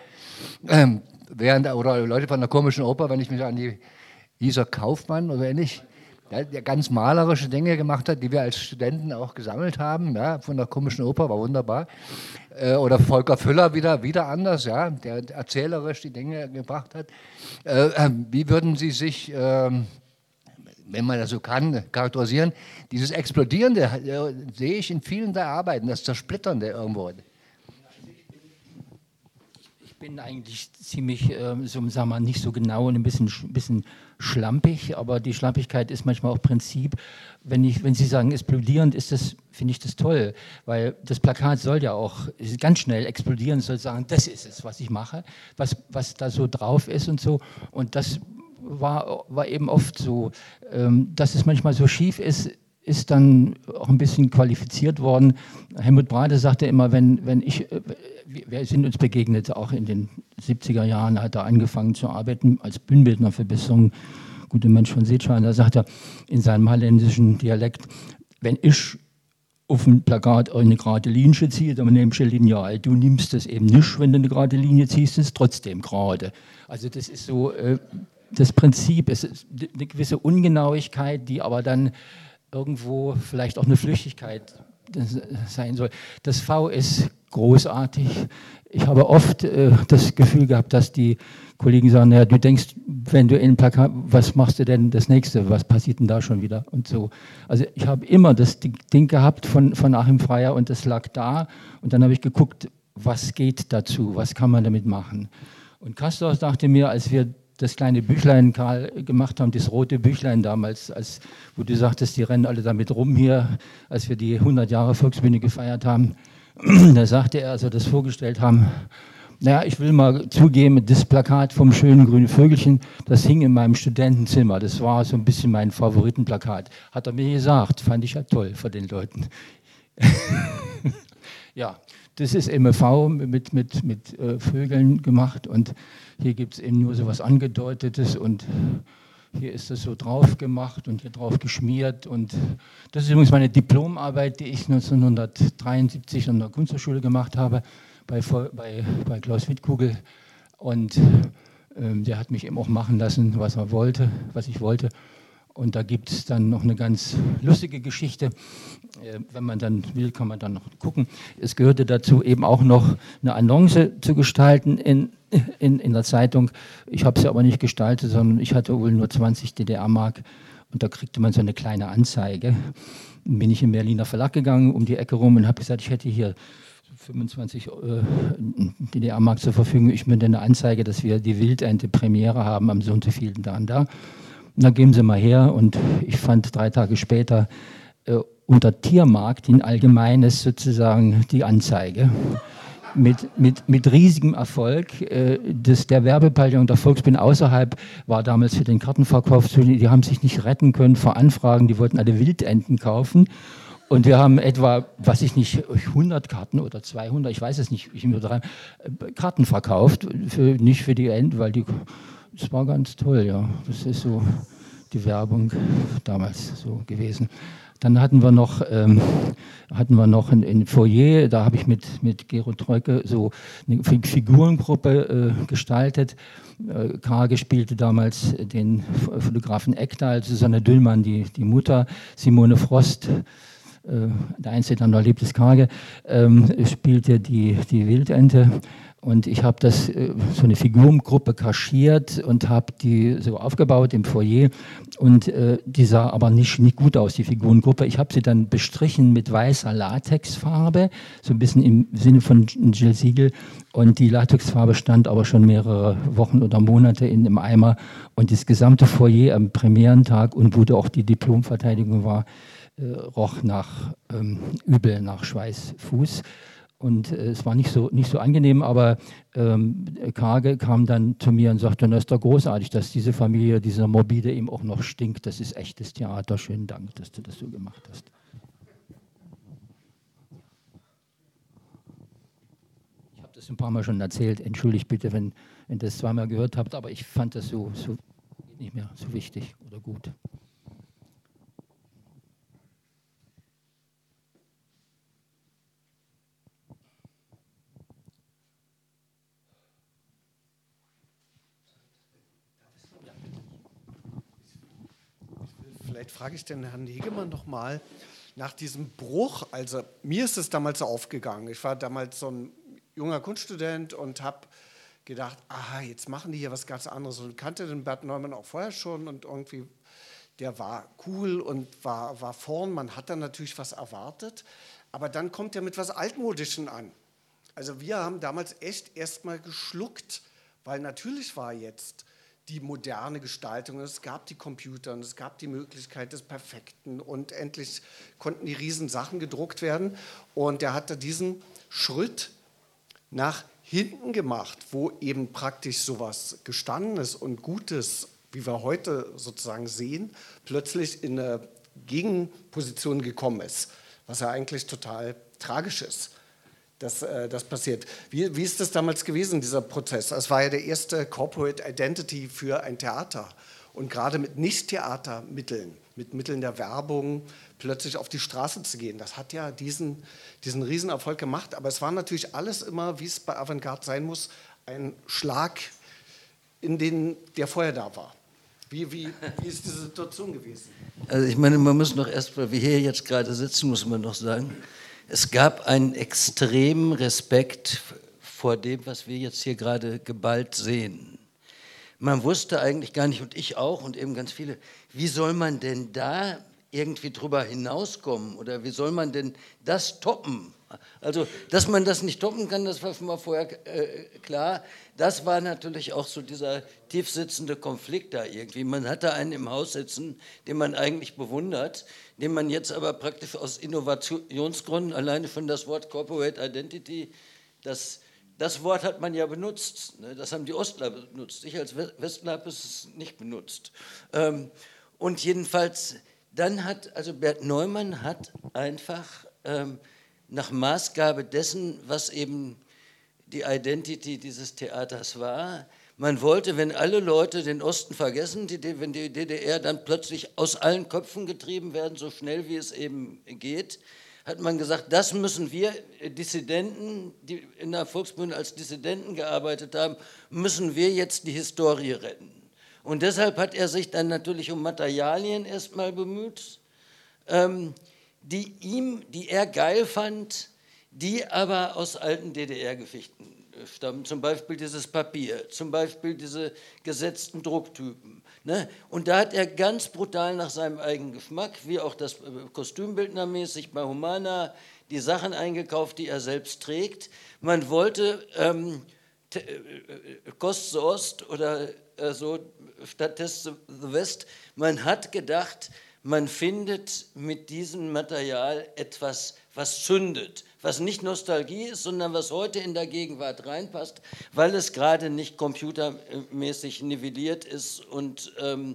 Oder Leute von der Komischen Oper, wenn ich mich an die Isa Kaufmann oder ähnlich, der ganz malerische Dinge gemacht hat, die wir als Studenten auch gesammelt haben, ja, von der Komischen Oper, war wunderbar. Oder Volker Füller wieder anders, ja, der erzählerisch die Dinge gebracht hat. Wie würden Sie sich, wenn man das so kann, charakterisieren? Dieses Explodierende sehe ich in vielen der Arbeiten, das Zersplitternde irgendwo. Ich bin eigentlich ziemlich, sagen wir mal, nicht so genau und ein bisschen schlampig, aber die Schlampigkeit ist manchmal auch Prinzip. Wenn Sie sagen explodierend, finde ich das toll, weil das Plakat soll ja auch ganz schnell explodieren, soll sagen, das ist es, was ich mache, was da so drauf ist und so. Und das war eben oft so, dass es manchmal so schief ist dann auch ein bisschen qualifiziert worden. Helmut Brade sagte immer, wir sind uns begegnet, auch in den 70er Jahren hat er angefangen zu arbeiten als Bühnenbildner für Besserung, guter Mensch von Seetschein, da sagt er in seinem holländischen Dialekt, wenn ich auf dem Plakat eine gerade Linie ziehe, dann nehme ich ein Lineal. Du nimmst das eben nicht, wenn du eine gerade Linie ziehst, ist es trotzdem gerade. Also das ist so das Prinzip, es ist eine gewisse Ungenauigkeit, die aber dann irgendwo vielleicht auch eine Flüchtigkeit sein soll. Das V ist großartig. Ich habe oft das Gefühl gehabt, dass die Kollegen sagen, naja, du denkst, wenn du in ein Plakat, was machst du denn das nächste, was passiert denn da schon wieder und so. Also ich habe immer das Ding gehabt von Achim Freyer und das lag da und dann habe ich geguckt, was geht dazu, was kann man damit machen. Und Castorf dachte mir, als wir das kleine Büchlein, Karl, gemacht haben, das rote Büchlein damals, wo du sagtest, die rennen alle damit rum hier, als wir die 100 Jahre Volksbühne gefeiert haben, da sagte er, als wir das vorgestellt haben, naja, ich will mal zugeben, das Plakat vom schönen grünen Vögelchen, das hing in meinem Studentenzimmer. Das war so ein bisschen mein Favoritenplakat. Hat er mir gesagt, fand ich ja toll von den Leuten. Ja, das ist MFV mit Vögeln gemacht und hier gibt es eben nur so was Angedeutetes und hier ist das so drauf gemacht und hier drauf geschmiert. Und das ist übrigens meine Diplomarbeit, die ich 1973 an der Kunsthochschule gemacht habe, bei Klaus Wittkugel. Und der hat mich eben auch machen lassen, was ich wollte. Und da gibt es dann noch eine ganz lustige Geschichte. Wenn man dann will, kann man dann noch gucken. Es gehörte dazu eben auch noch eine Annonce zu gestalten in der Zeitung. Ich habe sie aber nicht gestaltet, sondern ich hatte wohl nur 20 DDR-Mark. Und da kriegte man so eine kleine Anzeige. Dann bin ich im Berliner Verlag gegangen, um die Ecke rum und habe gesagt, ich hätte hier 25 DDR-Mark zur Verfügung. Ich möchte eine Anzeige, dass wir die Wildente Premiere haben am so und so vielen da und da. Na, geben Sie mal her. Und ich fand 3 Tage später unter Tiermarkt in Allgemeines sozusagen die Anzeige. Mit riesigem Erfolg. Der Werbepavillon der Volksbühne außerhalb war damals für den Kartenverkauf zu. Die haben sich nicht retten können vor Anfragen. Die wollten alle Wildenten kaufen. Und wir haben etwa, 100 Karten oder 200, ich weiß es nicht, Karten verkauft. Nicht für die Enten, weil das war ganz toll, ja. Das ist so die Werbung damals so gewesen. Dann hatten wir noch ein Foyer, da habe ich mit Gero Treuke so eine Figurengruppe gestaltet. Karge spielte damals den Fotografen Ekdal, Susanne Düllmann die Mutter, Simone Frost, der Einzige, der noch lebt, ist Karge, spielte die Wildente. Und ich habe so eine Figurengruppe kaschiert und habe die so aufgebaut im Foyer. Und die sah aber nicht gut aus, die Figurengruppe. Ich habe sie dann bestrichen mit weißer Latexfarbe, so ein bisschen im Sinne von Jill Siegel. Und die Latexfarbe stand aber schon mehrere Wochen oder Monate in einem Eimer. Und das gesamte Foyer am Premierentag und wo auch die Diplomverteidigung war, roch nach übel, nach Schweiß, Fuß. Und es war nicht so angenehm, aber Karge kam dann zu mir und sagte, das ist doch großartig, dass diese Familie, dieser Morbide eben auch noch stinkt. Das ist echtes Theater. Schönen Dank, dass du das so gemacht hast. Ich habe das ein paar Mal schon erzählt. Entschuldigt bitte, wenn ihr das zweimal gehört habt, aber ich fand das so nicht mehr so wichtig oder gut. Vielleicht frage ich den Herrn Hegemann noch mal nach diesem Bruch. Also mir ist es damals so aufgegangen. Ich war damals so ein junger Kunststudent und habe gedacht, aha, jetzt machen die hier was ganz anderes. Und kannte den Bert Neumann auch vorher schon und irgendwie, der war cool und war vorn. Man hat dann natürlich was erwartet. Aber dann kommt er mit was Altmodischen an. Also wir haben damals echt erstmal geschluckt, weil natürlich war jetzt die moderne Gestaltung, es gab die Computer und es gab die Möglichkeit des Perfekten und endlich konnten die Riesensachen gedruckt werden und er hatte diesen Schritt nach hinten gemacht, wo eben praktisch sowas Gestandenes und Gutes, wie wir heute sozusagen sehen, plötzlich in eine Gegenposition gekommen ist, was ja eigentlich total tragisch ist. Das passiert. Wie ist das damals gewesen, dieser Prozess? Es war ja der erste Corporate Identity für ein Theater. Und gerade mit Nicht-Theatermitteln, mit Mitteln der Werbung, plötzlich auf die Straße zu gehen, das hat ja diesen Riesenerfolg gemacht. Aber es war natürlich alles immer, wie es bei Avantgarde sein muss, ein Schlag, in den der vorher da war. Wie ist diese Situation gewesen? Also ich meine, man muss noch erst, weil wir hier jetzt gerade sitzen, muss man noch sagen, es gab einen extremen Respekt vor dem, was wir jetzt hier gerade geballt sehen. Man wusste eigentlich gar nicht, und ich auch und eben ganz viele, wie soll man denn da irgendwie drüber hinauskommen oder wie soll man denn das toppen? Also, dass man das nicht toppen kann, das war schon mal vorher klar. Das war natürlich auch so dieser tiefsitzende Konflikt da irgendwie. Man hatte einen im Haus sitzen, den man eigentlich bewundert, den man jetzt aber praktisch aus Innovationsgründen, alleine schon das Wort Corporate Identity, das Wort hat man ja benutzt. Ne? Das haben die Ostler benutzt. Ich als Westler habe es nicht benutzt. Und jedenfalls, dann hat, also Bert Neumann hat einfach nach Maßgabe dessen, was eben die Identity dieses Theaters war, man wollte, wenn alle Leute den Osten vergessen, wenn die DDR dann plötzlich aus allen Köpfen getrieben werden, so schnell wie es eben geht, hat man gesagt, das müssen wir Dissidenten, die in der Volksbühne als Dissidenten gearbeitet haben, müssen wir jetzt die Historie retten. Und deshalb hat er sich dann natürlich um Materialien erstmal bemüht, die er geil fand, die aber aus alten DDR-Geschichten stammen. Zum Beispiel dieses Papier, zum Beispiel diese gesetzten Drucktypen. Ne? Und da hat er ganz brutal nach seinem eigenen Geschmack, wie auch das kostümbildnermäßig bei Humana, die Sachen eingekauft, die er selbst trägt. Man wollte Kost the Ost oder so statt Test the West. Man hat gedacht, man findet mit diesem Material etwas, was zündet, was nicht Nostalgie ist, sondern was heute in der Gegenwart reinpasst, weil es gerade nicht computermäßig nivelliert ist und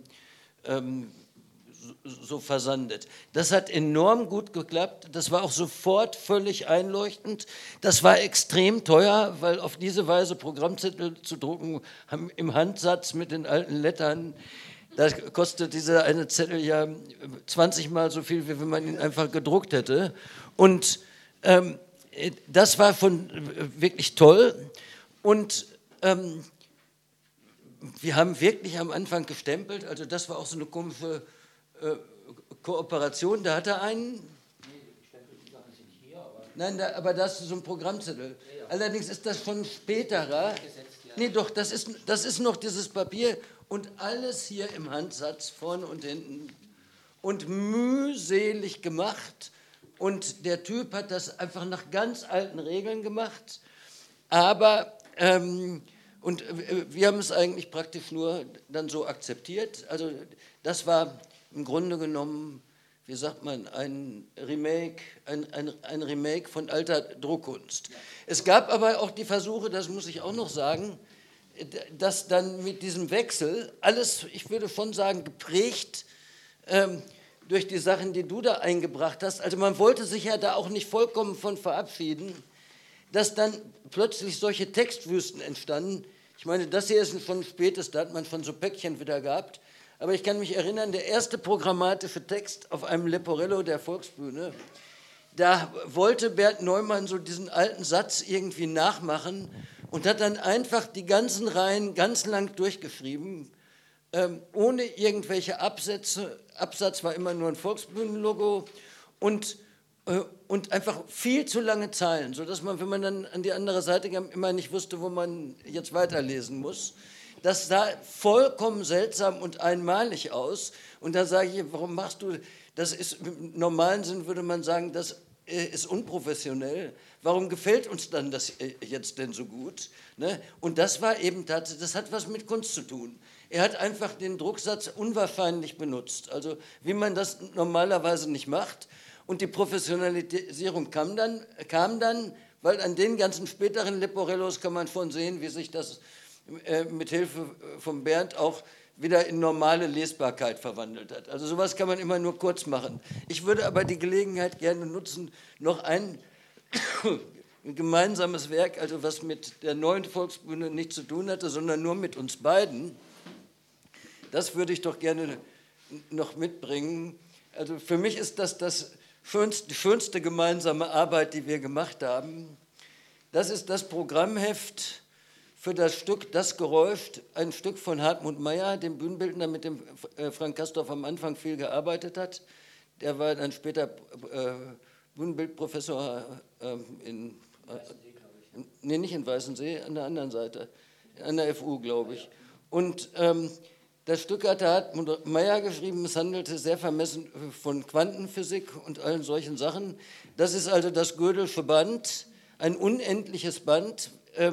so versandet. Das hat enorm gut geklappt, das war auch sofort völlig einleuchtend, das war extrem teuer, weil auf diese Weise Programmzettel zu drucken, haben im Handsatz mit den alten Lettern, da kostet dieser eine Zettel ja 20 Mal so viel, wie wenn man ihn einfach gedruckt hätte. Und das war wirklich toll. Und wir haben wirklich am Anfang gestempelt, also das war auch so eine komische Kooperation. Da hat er einen. Nein, aber das ist so ein Programmzettel. Allerdings ist das schon späterer. Nee, doch, das ist noch dieses Papier. Und alles hier im Handsatz, vorne und hinten. Und mühselig gemacht. Und der Typ hat das einfach nach ganz alten Regeln gemacht. Aber, und wir haben es eigentlich praktisch nur dann so akzeptiert. Also das war im Grunde genommen, wie sagt man, ein Remake von alter Druckkunst. Es gab aber auch die Versuche, das muss ich auch noch sagen, dass dann mit diesem Wechsel alles, ich würde schon sagen, geprägt durch die Sachen, die du da eingebracht hast. Also man wollte sich ja da auch nicht vollkommen von verabschieden, dass dann plötzlich solche Textwüsten entstanden. Ich meine, das hier ist schon spätes, da hat man schon so Päckchen wieder gehabt. Aber ich kann mich erinnern, der erste programmatische Text auf einem Leporello der Volksbühne, da wollte Bert Neumann so diesen alten Satz irgendwie nachmachen und hat dann einfach die ganzen Reihen ganz lang durchgeschrieben, ohne irgendwelche Absätze. Absatz war immer nur ein Volksbühnenlogo und einfach viel zu lange Zeilen, sodass man, wenn man dann an die andere Seite kam, immer nicht wusste, wo man jetzt weiterlesen muss. Das sah vollkommen seltsam und einmalig aus. Und da sage ich, warum machst du, das ist, im normalen Sinn würde man sagen, das ist unprofessionell. Warum gefällt uns dann das jetzt denn so gut? Ne? Und das war eben tatsächlich, das hat was mit Kunst zu tun. Er hat einfach den Drucksatz unwahrscheinlich benutzt, also wie man das normalerweise nicht macht. Und die Professionalisierung kam dann, weil an den ganzen späteren Leporellos kann man schon sehen, wie sich das mit Hilfe von Bernd auch wieder in normale Lesbarkeit verwandelt hat. Also sowas kann man immer nur kurz machen. Ich würde aber die Gelegenheit gerne nutzen, noch ein gemeinsames Werk, also was mit der neuen Volksbühne nichts zu tun hatte, sondern nur mit uns beiden. Das würde ich doch gerne noch mitbringen. Also für mich ist das die schönste gemeinsame Arbeit, die wir gemacht haben. Das ist das Programmheft für das Stück Das Geräusch, ein Stück von Hartmut Meyer, dem Bühnenbildner, mit dem Frank Castorf am Anfang viel gearbeitet hat. Der war dann später Bildprofessor nicht in Weißensee, an der anderen Seite, an der FU, glaube ich. Und das Stück hat Meyer geschrieben, es handelte sehr vermessen von Quantenphysik und allen solchen Sachen. Das ist also das Gödel'sche Band, ein unendliches Band,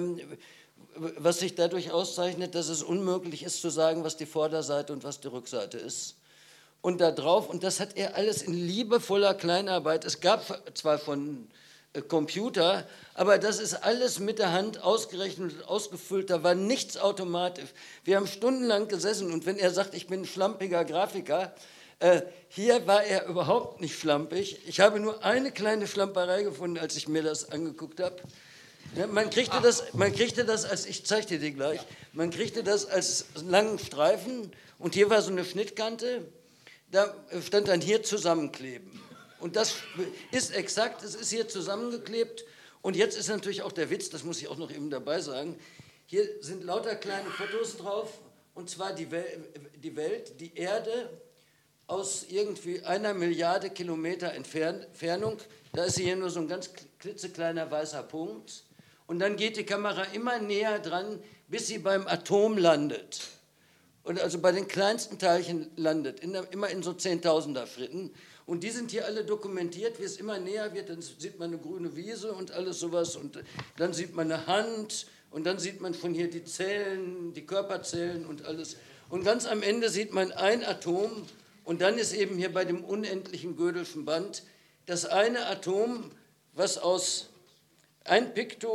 was sich dadurch auszeichnet, dass es unmöglich ist zu sagen, was die Vorderseite und was die Rückseite ist. Und da drauf, und das hat er alles in liebevoller Kleinarbeit, es gab zwar von Computer, aber das ist alles mit der Hand ausgerechnet und ausgefüllt, da war nichts automatisch. Wir haben stundenlang gesessen und wenn er sagt, ich bin ein schlampiger Grafiker, hier war er überhaupt nicht schlampig. Ich habe nur eine kleine Schlamperei gefunden, als ich mir das angeguckt habe. Ja, man kriegte das als, ich zeige dir die gleich, man kriegte das als langen Streifen und hier war so eine Schnittkante, da stand dann hier zusammenkleben. Und das ist exakt, es ist hier zusammengeklebt. Und jetzt ist natürlich auch der Witz, das muss ich auch noch eben dabei sagen, hier sind lauter kleine Fotos drauf, und zwar die Welt, die Erde aus irgendwie 1 Milliarde Kilometer Entfernung. Da ist hier nur so ein ganz klitzekleiner weißer Punkt. Und dann geht die Kamera immer näher dran, bis sie beim Atom landet. Und also bei den kleinsten Teilchen landet, immer in so Zehntausender-Schritten. Und die sind hier alle dokumentiert, wie es immer näher wird, dann sieht man eine grüne Wiese und alles sowas und dann sieht man eine Hand und dann sieht man von hier die Zellen, die Körperzellen und alles. Und ganz am Ende sieht man ein Atom und dann ist eben hier bei dem unendlichen Gödel'schen Band das eine Atom, was aus ein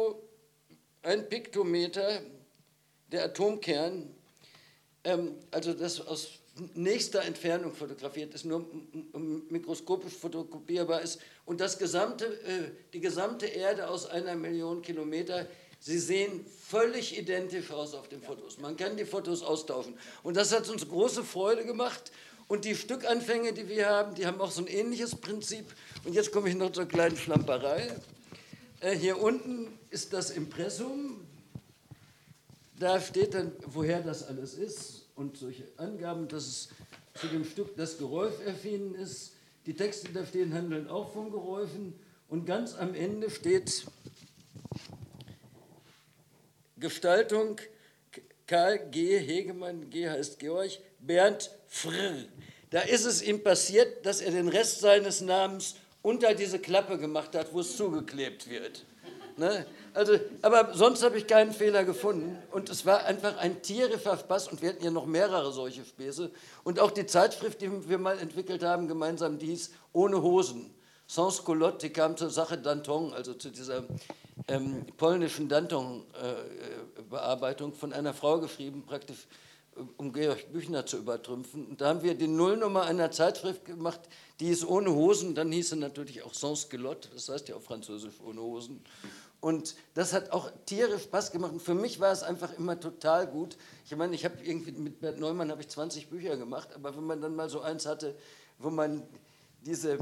Piktometer, der Atomkern, also das aus nächster Entfernung fotografiert ist, nur mikroskopisch fotokopierbar ist und die gesamte Erde aus 1 Million Kilometer, sie sehen völlig identisch aus auf den Fotos. Man kann die Fotos austauschen. Und das hat uns große Freude gemacht. Und die Stückanfänge, die wir haben, die haben auch so ein ähnliches Prinzip. Und jetzt komme ich noch zur kleinen Schlamperei. Hier unten ist das Impressum. Da steht dann, woher das alles ist. Und solche Angaben, dass es zu dem Stück das Geräusch erschienen ist. Die Texte, die da stehen, handeln auch von Geräuschen. Und ganz am Ende steht Gestaltung Karl G. Hegemann, G. heißt Georg, Bernd Frr. Da ist es ihm passiert, dass er den Rest seines Namens unter diese Klappe gemacht hat, wo es zugeklebt wird. Ne? Also, aber sonst habe ich keinen Fehler gefunden und es war einfach ein tierischer Spaß und wir hatten ja noch mehrere solche Späße und auch die Zeitschrift, die wir mal entwickelt haben, gemeinsam, die hieß Ohne Hosen, Sans Culotte, die kam zur Sache Danton, also zu dieser polnischen Danton-Bearbeitung von einer Frau geschrieben, praktisch um Georg Büchner zu übertrümpfen. Und da haben wir die Nullnummer einer Zeitschrift gemacht, die hieß Ohne Hosen, dann hieß sie natürlich auch Sans Culotte, das heißt ja auf Französisch Ohne Hosen. Und das hat auch tierisch Spaß gemacht. Und für mich war es einfach immer total gut. Ich meine, ich habe irgendwie mit Bert Neumann habe ich 20 Bücher gemacht, aber wenn man dann mal so eins hatte, wo man diese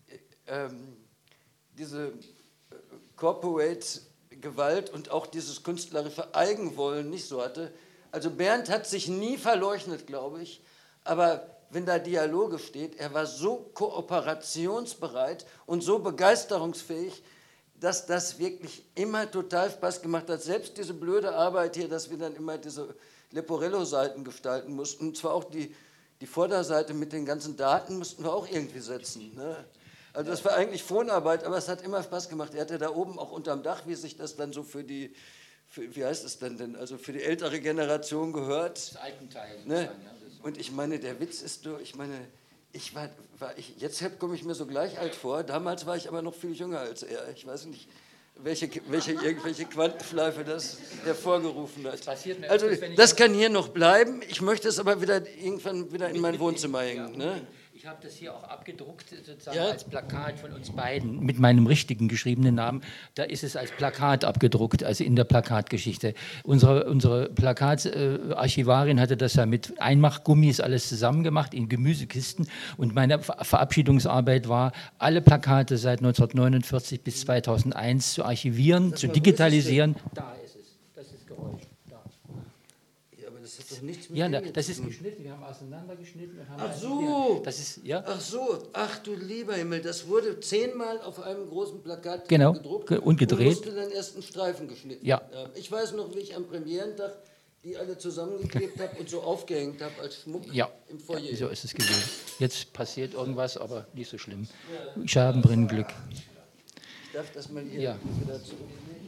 Corporate Gewalt und auch dieses künstlerische Eigenwollen nicht so hatte. Also Bernd hat sich nie verleugnet, glaube ich, aber wenn da Dialoge steht, er war so kooperationsbereit und so begeisterungsfähig, dass das wirklich immer total Spaß gemacht hat. Selbst diese blöde Arbeit hier, dass wir dann immer diese Leporello-Seiten gestalten mussten, und zwar auch die Vorderseite mit den ganzen Daten mussten wir auch irgendwie setzen. Ne? Also das war eigentlich Fronarbeit, aber es hat immer Spaß gemacht. Er hatte da oben auch unterm Dach, wie sich das dann so wie heißt es denn, also für die ältere Generation gehört. Das Altenteil. Ne? Und ich meine, der Witz ist so, ich meine, jetzt komme ich mir so gleich alt vor, damals war ich aber noch viel jünger als er. Ich weiß nicht, welche Quantenschleife das hervorgerufen hat. Also das kann hier noch bleiben, ich möchte es aber irgendwann wieder in mein Wohnzimmer hängen. Ne? Ich habe das hier auch abgedruckt, sozusagen als Plakat von uns beiden, mit meinem richtigen geschriebenen Namen. Da ist es als Plakat abgedruckt, also in der Plakatgeschichte. Unsere Plakatarchivarin hatte das ja mit Einmachgummis alles zusammen gemacht in Gemüsekisten. Und meine Verabschiedungsarbeit war, alle Plakate seit 1949 bis 2001 zu archivieren, zu digitalisieren. Da ist es, das ist Geräusch. Da. Ja, aber das hat doch nichts mit Ja, Dinge das zu ist tun. geschnitten, wir haben auseinandergeschnitten. Und haben Ach so. Das ist, ja. Ach so, ach du lieber Himmel, das wurde 10-mal auf einem großen Plakat Genau, gedruckt und gedreht. und musste dann erst einen Streifen geschnitten. Ja. Ich weiß noch, wie ich am Premierentag die alle zusammengeklebt habe und so aufgehängt habe als Schmuck im Foyer. Ja, so ist es gewesen. Jetzt passiert irgendwas, aber nicht so schlimm. Scherben bringen Glück. Ich darf das mal hier Ja. wieder zurück.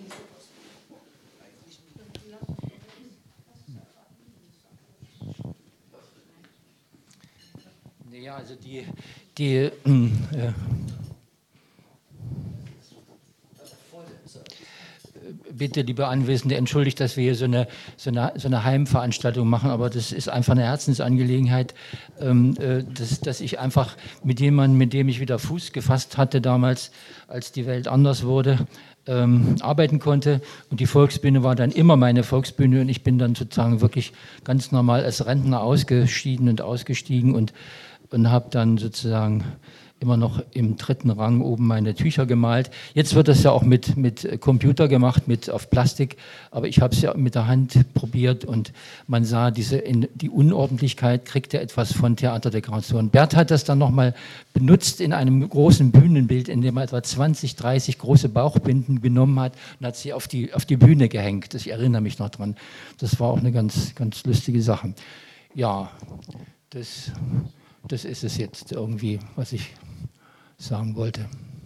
Ja, also bitte, liebe Anwesende, entschuldigt, dass wir hier so eine Heimveranstaltung machen, aber das ist einfach eine Herzensangelegenheit, dass ich einfach mit jemandem, mit dem ich wieder Fuß gefasst hatte damals, als die Welt anders wurde, arbeiten konnte. Und die Volksbühne war dann immer meine Volksbühne und ich bin dann sozusagen wirklich ganz normal als Rentner ausgeschieden und ausgestiegen und habe dann sozusagen immer noch im 3. Rang oben meine Tücher gemalt. Jetzt wird das ja auch mit Computer gemacht, auf Plastik, aber ich habe es ja mit der Hand probiert und man sah, die Unordentlichkeit kriegte etwas von Theaterdekoration. Bert hat das dann nochmal benutzt in einem großen Bühnenbild, in dem er etwa 20, 30 große Bauchbinden genommen hat und hat sie auf die Bühne gehängt. Ich erinnere mich noch dran. Das war auch eine ganz, ganz lustige Sache. Ja, das ist es jetzt irgendwie, was ich sagen wollte.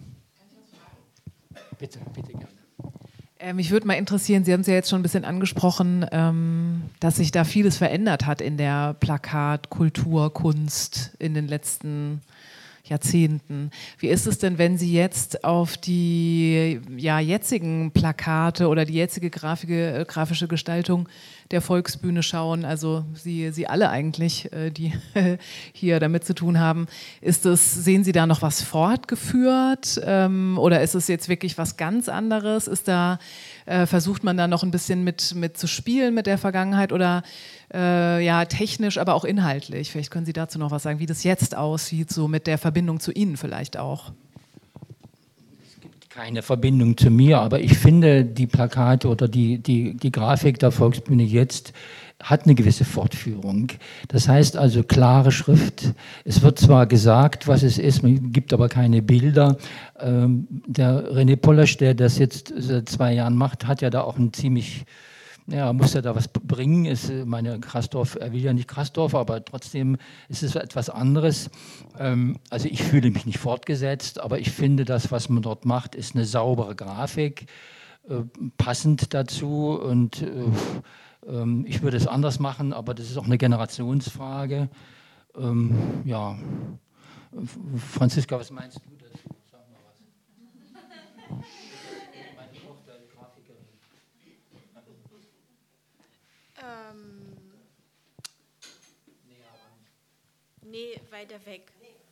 Bitte gerne. Mich würde mal interessieren, Sie haben es ja jetzt schon ein bisschen angesprochen, dass sich da vieles verändert hat in der Plakatkultur, Kunst in den letzten Jahrzehnten. Wie ist es denn, wenn Sie jetzt auf die jetzigen Plakate oder die jetzige grafische Gestaltung der Volksbühne schauen, also Sie alle eigentlich, die hier damit zu tun haben, sehen Sie da noch was fortgeführt oder ist es jetzt wirklich was ganz anderes? Versucht man da noch ein bisschen mit zu spielen mit der Vergangenheit oder technisch, aber auch inhaltlich? Vielleicht können Sie dazu noch was sagen, wie das jetzt aussieht, so mit der Verbindung zu Ihnen vielleicht auch. Es gibt keine Verbindung zu mir, aber ich finde, die Plakate oder die Grafik der Volksbühne jetzt hat eine gewisse Fortführung. Das heißt also klare Schrift. Es wird zwar gesagt, was es ist, man gibt aber keine Bilder. Der René Pollasch, der das jetzt seit 2 Jahren macht, hat ja da auch ein ziemlich... Ja, muss ja da was bringen. Krasdorf, er will ja nicht Krasdorf, aber trotzdem ist es etwas anderes. Also ich fühle mich nicht fortgesetzt, aber ich finde, das, was man dort macht, ist eine saubere Grafik, passend dazu und ich würde es anders machen, aber das ist auch eine Generationsfrage. Ja, Franziska, was meinst du dazu? Sag mal was. Meine Tochter, die Grafikerin. Nee, weiter weg.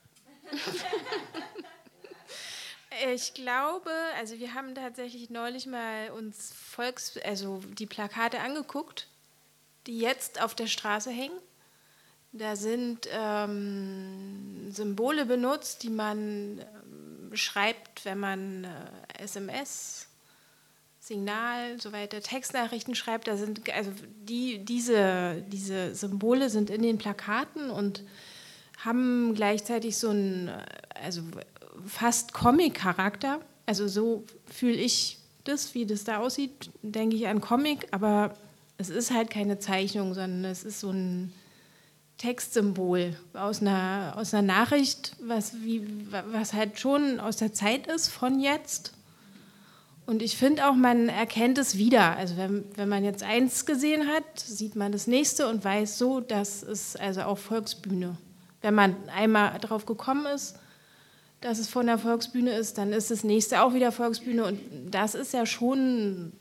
Ich glaube, also wir haben tatsächlich neulich mal uns die Plakate angeguckt, die jetzt auf der Straße hängen. Da sind Symbole benutzt, die man schreibt, wenn man SMS, Signal, so weiter, Textnachrichten schreibt. Da sind diese Symbole sind in den Plakaten und haben gleichzeitig so einen fast Comic-Charakter. Also so fühle ich das, wie das da aussieht, denke ich an Comic, aber es ist halt keine Zeichnung, sondern es ist so ein Textsymbol aus einer Nachricht, was halt schon aus der Zeit ist von jetzt. Und ich finde auch, man erkennt es wieder. Also wenn man jetzt eins gesehen hat, sieht man das nächste und weiß so, das ist also auch Volksbühne. Wenn man einmal drauf gekommen ist, dass es von der Volksbühne ist, dann ist das nächste auch wieder Volksbühne. Und das ist ja schon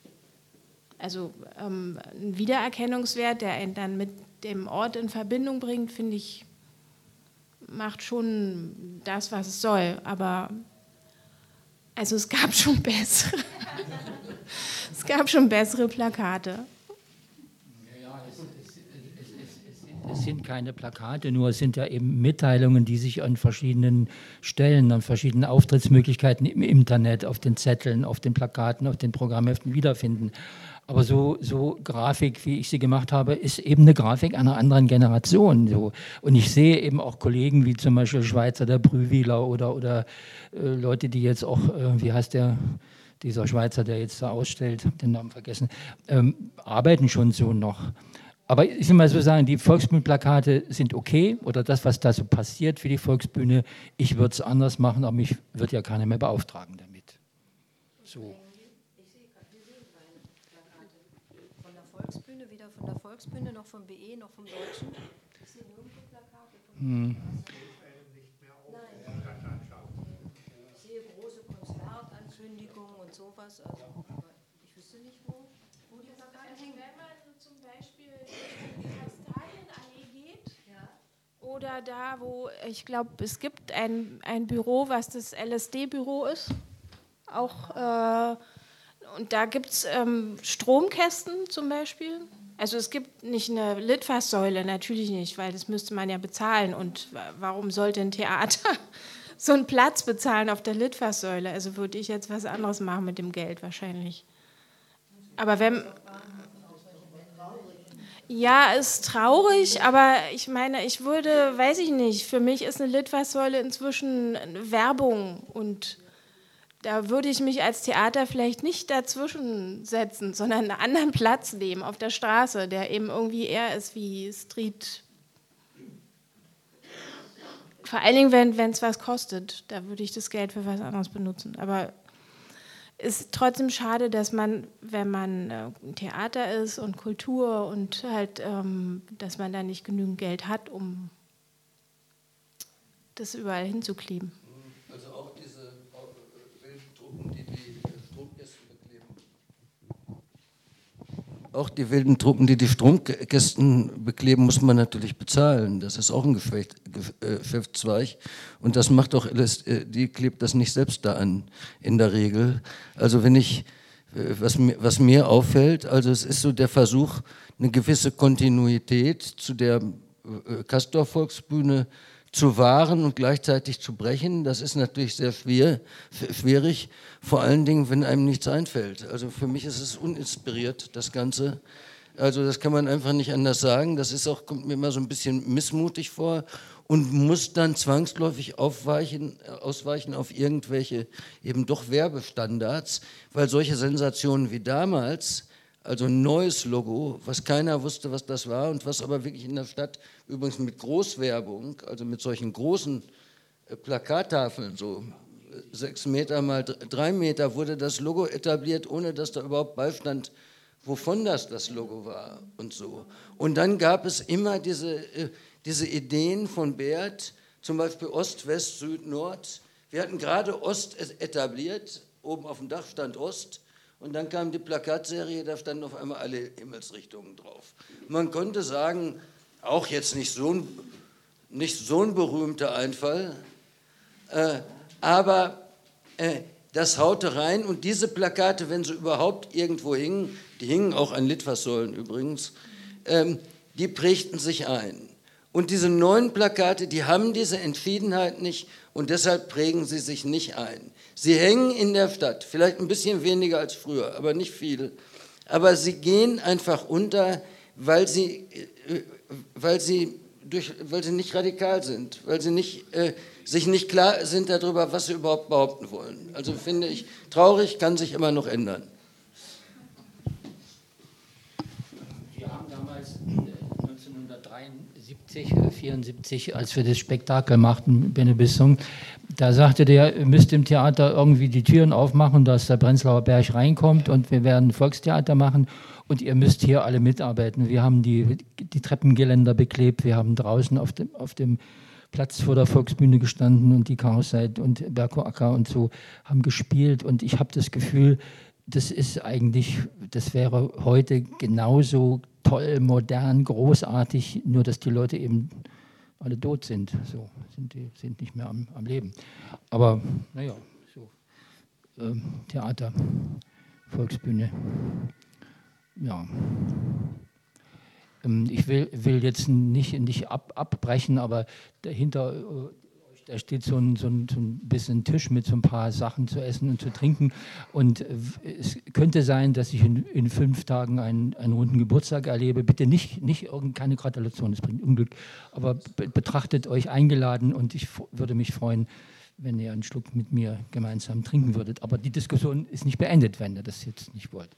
ein Wiedererkennungswert, der einen dann mit dem Ort in Verbindung bringt, finde ich, macht schon das, was es soll. Aber es gab schon bessere. Es gab schon bessere Plakate. Es sind keine Plakate, nur es sind ja eben Mitteilungen, die sich an verschiedenen Stellen, an verschiedenen Auftrittsmöglichkeiten im Internet, auf den Zetteln, auf den Plakaten, auf den Programmheften wiederfinden. Aber so Grafik, wie ich sie gemacht habe, ist eben eine Grafik einer anderen Generation. So. Und ich sehe eben auch Kollegen wie zum Beispiel Schweizer, der Brühwiler oder Leute, die jetzt auch, wie heißt dieser Schweizer, der jetzt da ausstellt, hab den Namen vergessen, arbeiten schon so noch. Aber ich will mal so sagen, die Volksbühnenplakate sind okay oder das, was da so passiert für die Volksbühne, ich würde es anders machen, aber mich wird ja keiner mehr beauftragen damit. So. Ich sehe gerade, wir sehen keine Plakate von der Volksbühne, weder von der Volksbühne noch vom BE noch vom Deutschen. Ich sehe nirgendwo Plakate von Ich sehe große Konzertankündigungen und sowas, also ich wüsste nicht, wo die Plakate hängen. Wenn man so zum Beispiel durch die Kastanienallee geht, oder da, wo, ich glaube, es gibt ein Büro, was das LSD-Büro ist, auch, und da gibt es Stromkästen zum Beispiel. Also es gibt nicht eine Litfaßsäule, natürlich nicht, weil das müsste man ja bezahlen. Und warum sollte ein Theater so einen Platz bezahlen auf der Litfaßsäule? Also würde ich jetzt was anderes machen mit dem Geld wahrscheinlich. Aber wenn... Ja, ist traurig, aber ich meine, ich würde, weiß ich nicht, für mich ist eine Litfaßsäule inzwischen Werbung und da würde ich mich als Theater vielleicht nicht dazwischen setzen, sondern einen anderen Platz nehmen auf der Straße, der eben irgendwie eher ist wie Street. Vor allen Dingen, wenn es was kostet, da würde ich das Geld für was anderes benutzen. Aber es ist trotzdem schade, dass man, wenn man Theater ist und Kultur und halt, dass man da nicht genügend Geld hat, um das überall hinzukleben. Also auch diese wilden Truppen, die Stromkästen bekleben. Auch die wilden Truppen, die Stromkästen bekleben, muss man natürlich bezahlen. Das ist auch ein Geschäftszweig. Und das macht auch die klebt das nicht selbst da an, in der Regel. Also wenn ich, was mir auffällt, also es ist so der Versuch, eine gewisse Kontinuität zu der Castor-Volksbühne zu wahren und gleichzeitig zu brechen. Das ist natürlich sehr schwierig, vor allen Dingen, wenn einem nichts einfällt. Also für mich ist es uninspiriert, das Ganze. Also das kann man einfach nicht anders sagen. Das ist auch, kommt mir immer so ein bisschen missmutig vor und muss dann zwangsläufig ausweichen auf irgendwelche eben doch Werbestandards, weil solche Sensationen wie damals, also ein neues Logo, was keiner wusste, was das war und was aber wirklich in der Stadt, übrigens mit Großwerbung, also mit solchen großen Plakattafeln, so 6 Meter mal 3 Meter, wurde das Logo etabliert, ohne dass da überhaupt beistand, wovon das Logo war und so. Und dann gab es immer diese Ideen von Bert, zum Beispiel Ost, West, Süd, Nord. Wir hatten gerade Ost etabliert, oben auf dem Dach stand Ost. Und dann kam die Plakatserie, da standen auf einmal alle Himmelsrichtungen drauf. Man konnte sagen, auch jetzt nicht so ein berühmter Einfall, aber das haute rein. Und diese Plakate, wenn sie überhaupt irgendwo hingen, die hingen auch an Litfaßsäulen übrigens, die prägten sich ein. Und diese neuen Plakate, die haben diese Entschiedenheit nicht und deshalb prägen sie sich nicht ein. Sie hängen in der Stadt, vielleicht ein bisschen weniger als früher, aber nicht viel. Aber sie gehen einfach unter, weil sie nicht radikal sind, weil sie sich nicht klar sind darüber, was sie überhaupt behaupten wollen. Also finde ich, traurig kann sich immer noch ändern. Wir haben damals 1974, als wir das Spektakel machten, Benebissung, da sagte der, ihr müsst im Theater irgendwie die Türen aufmachen, dass der Prenzlauer Berg reinkommt und wir werden Volkstheater machen und ihr müsst hier alle mitarbeiten. Wir haben die Treppengeländer beklebt, wir haben draußen auf dem Platz vor der Volksbühne gestanden und die Chaoszeit und Berko Acker und so haben gespielt und ich habe das Gefühl, das wäre heute genauso toll, modern, großartig, nur dass die Leute eben alle tot sind. So sind nicht mehr am Leben. Aber naja, so Theater, Volksbühne. Ja. Ich will jetzt nicht abbrechen, aber hinter euch Da steht so ein bisschen Tisch mit so ein paar Sachen zu essen und zu trinken. Und es könnte sein, dass ich in 5 Tagen einen runden Geburtstag erlebe. Bitte nicht keine Gratulation, das bringt Unglück. Aber betrachtet euch eingeladen und ich würde mich freuen, wenn ihr einen Schluck mit mir gemeinsam trinken würdet. Aber die Diskussion ist nicht beendet, wenn ihr das jetzt nicht wollt.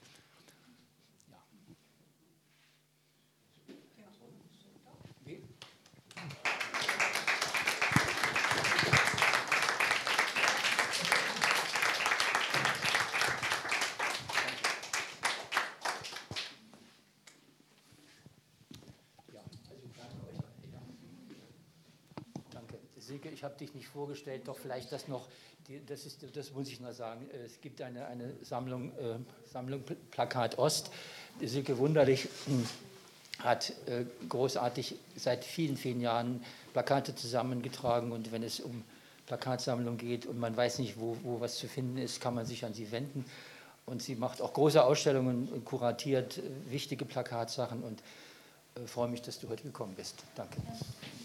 Silke, ich habe dich nicht vorgestellt, doch vielleicht das noch, das muss ich noch sagen, es gibt eine Sammlung Plakat Ost. Silke Wunderlich hat großartig seit vielen, vielen Jahren Plakate zusammengetragen und wenn es um Plakatsammlung geht und man weiß nicht, wo was zu finden ist, kann man sich an sie wenden. Und sie macht auch große Ausstellungen und kuratiert wichtige Plakatsachen und freue mich, dass du heute gekommen bist. Danke.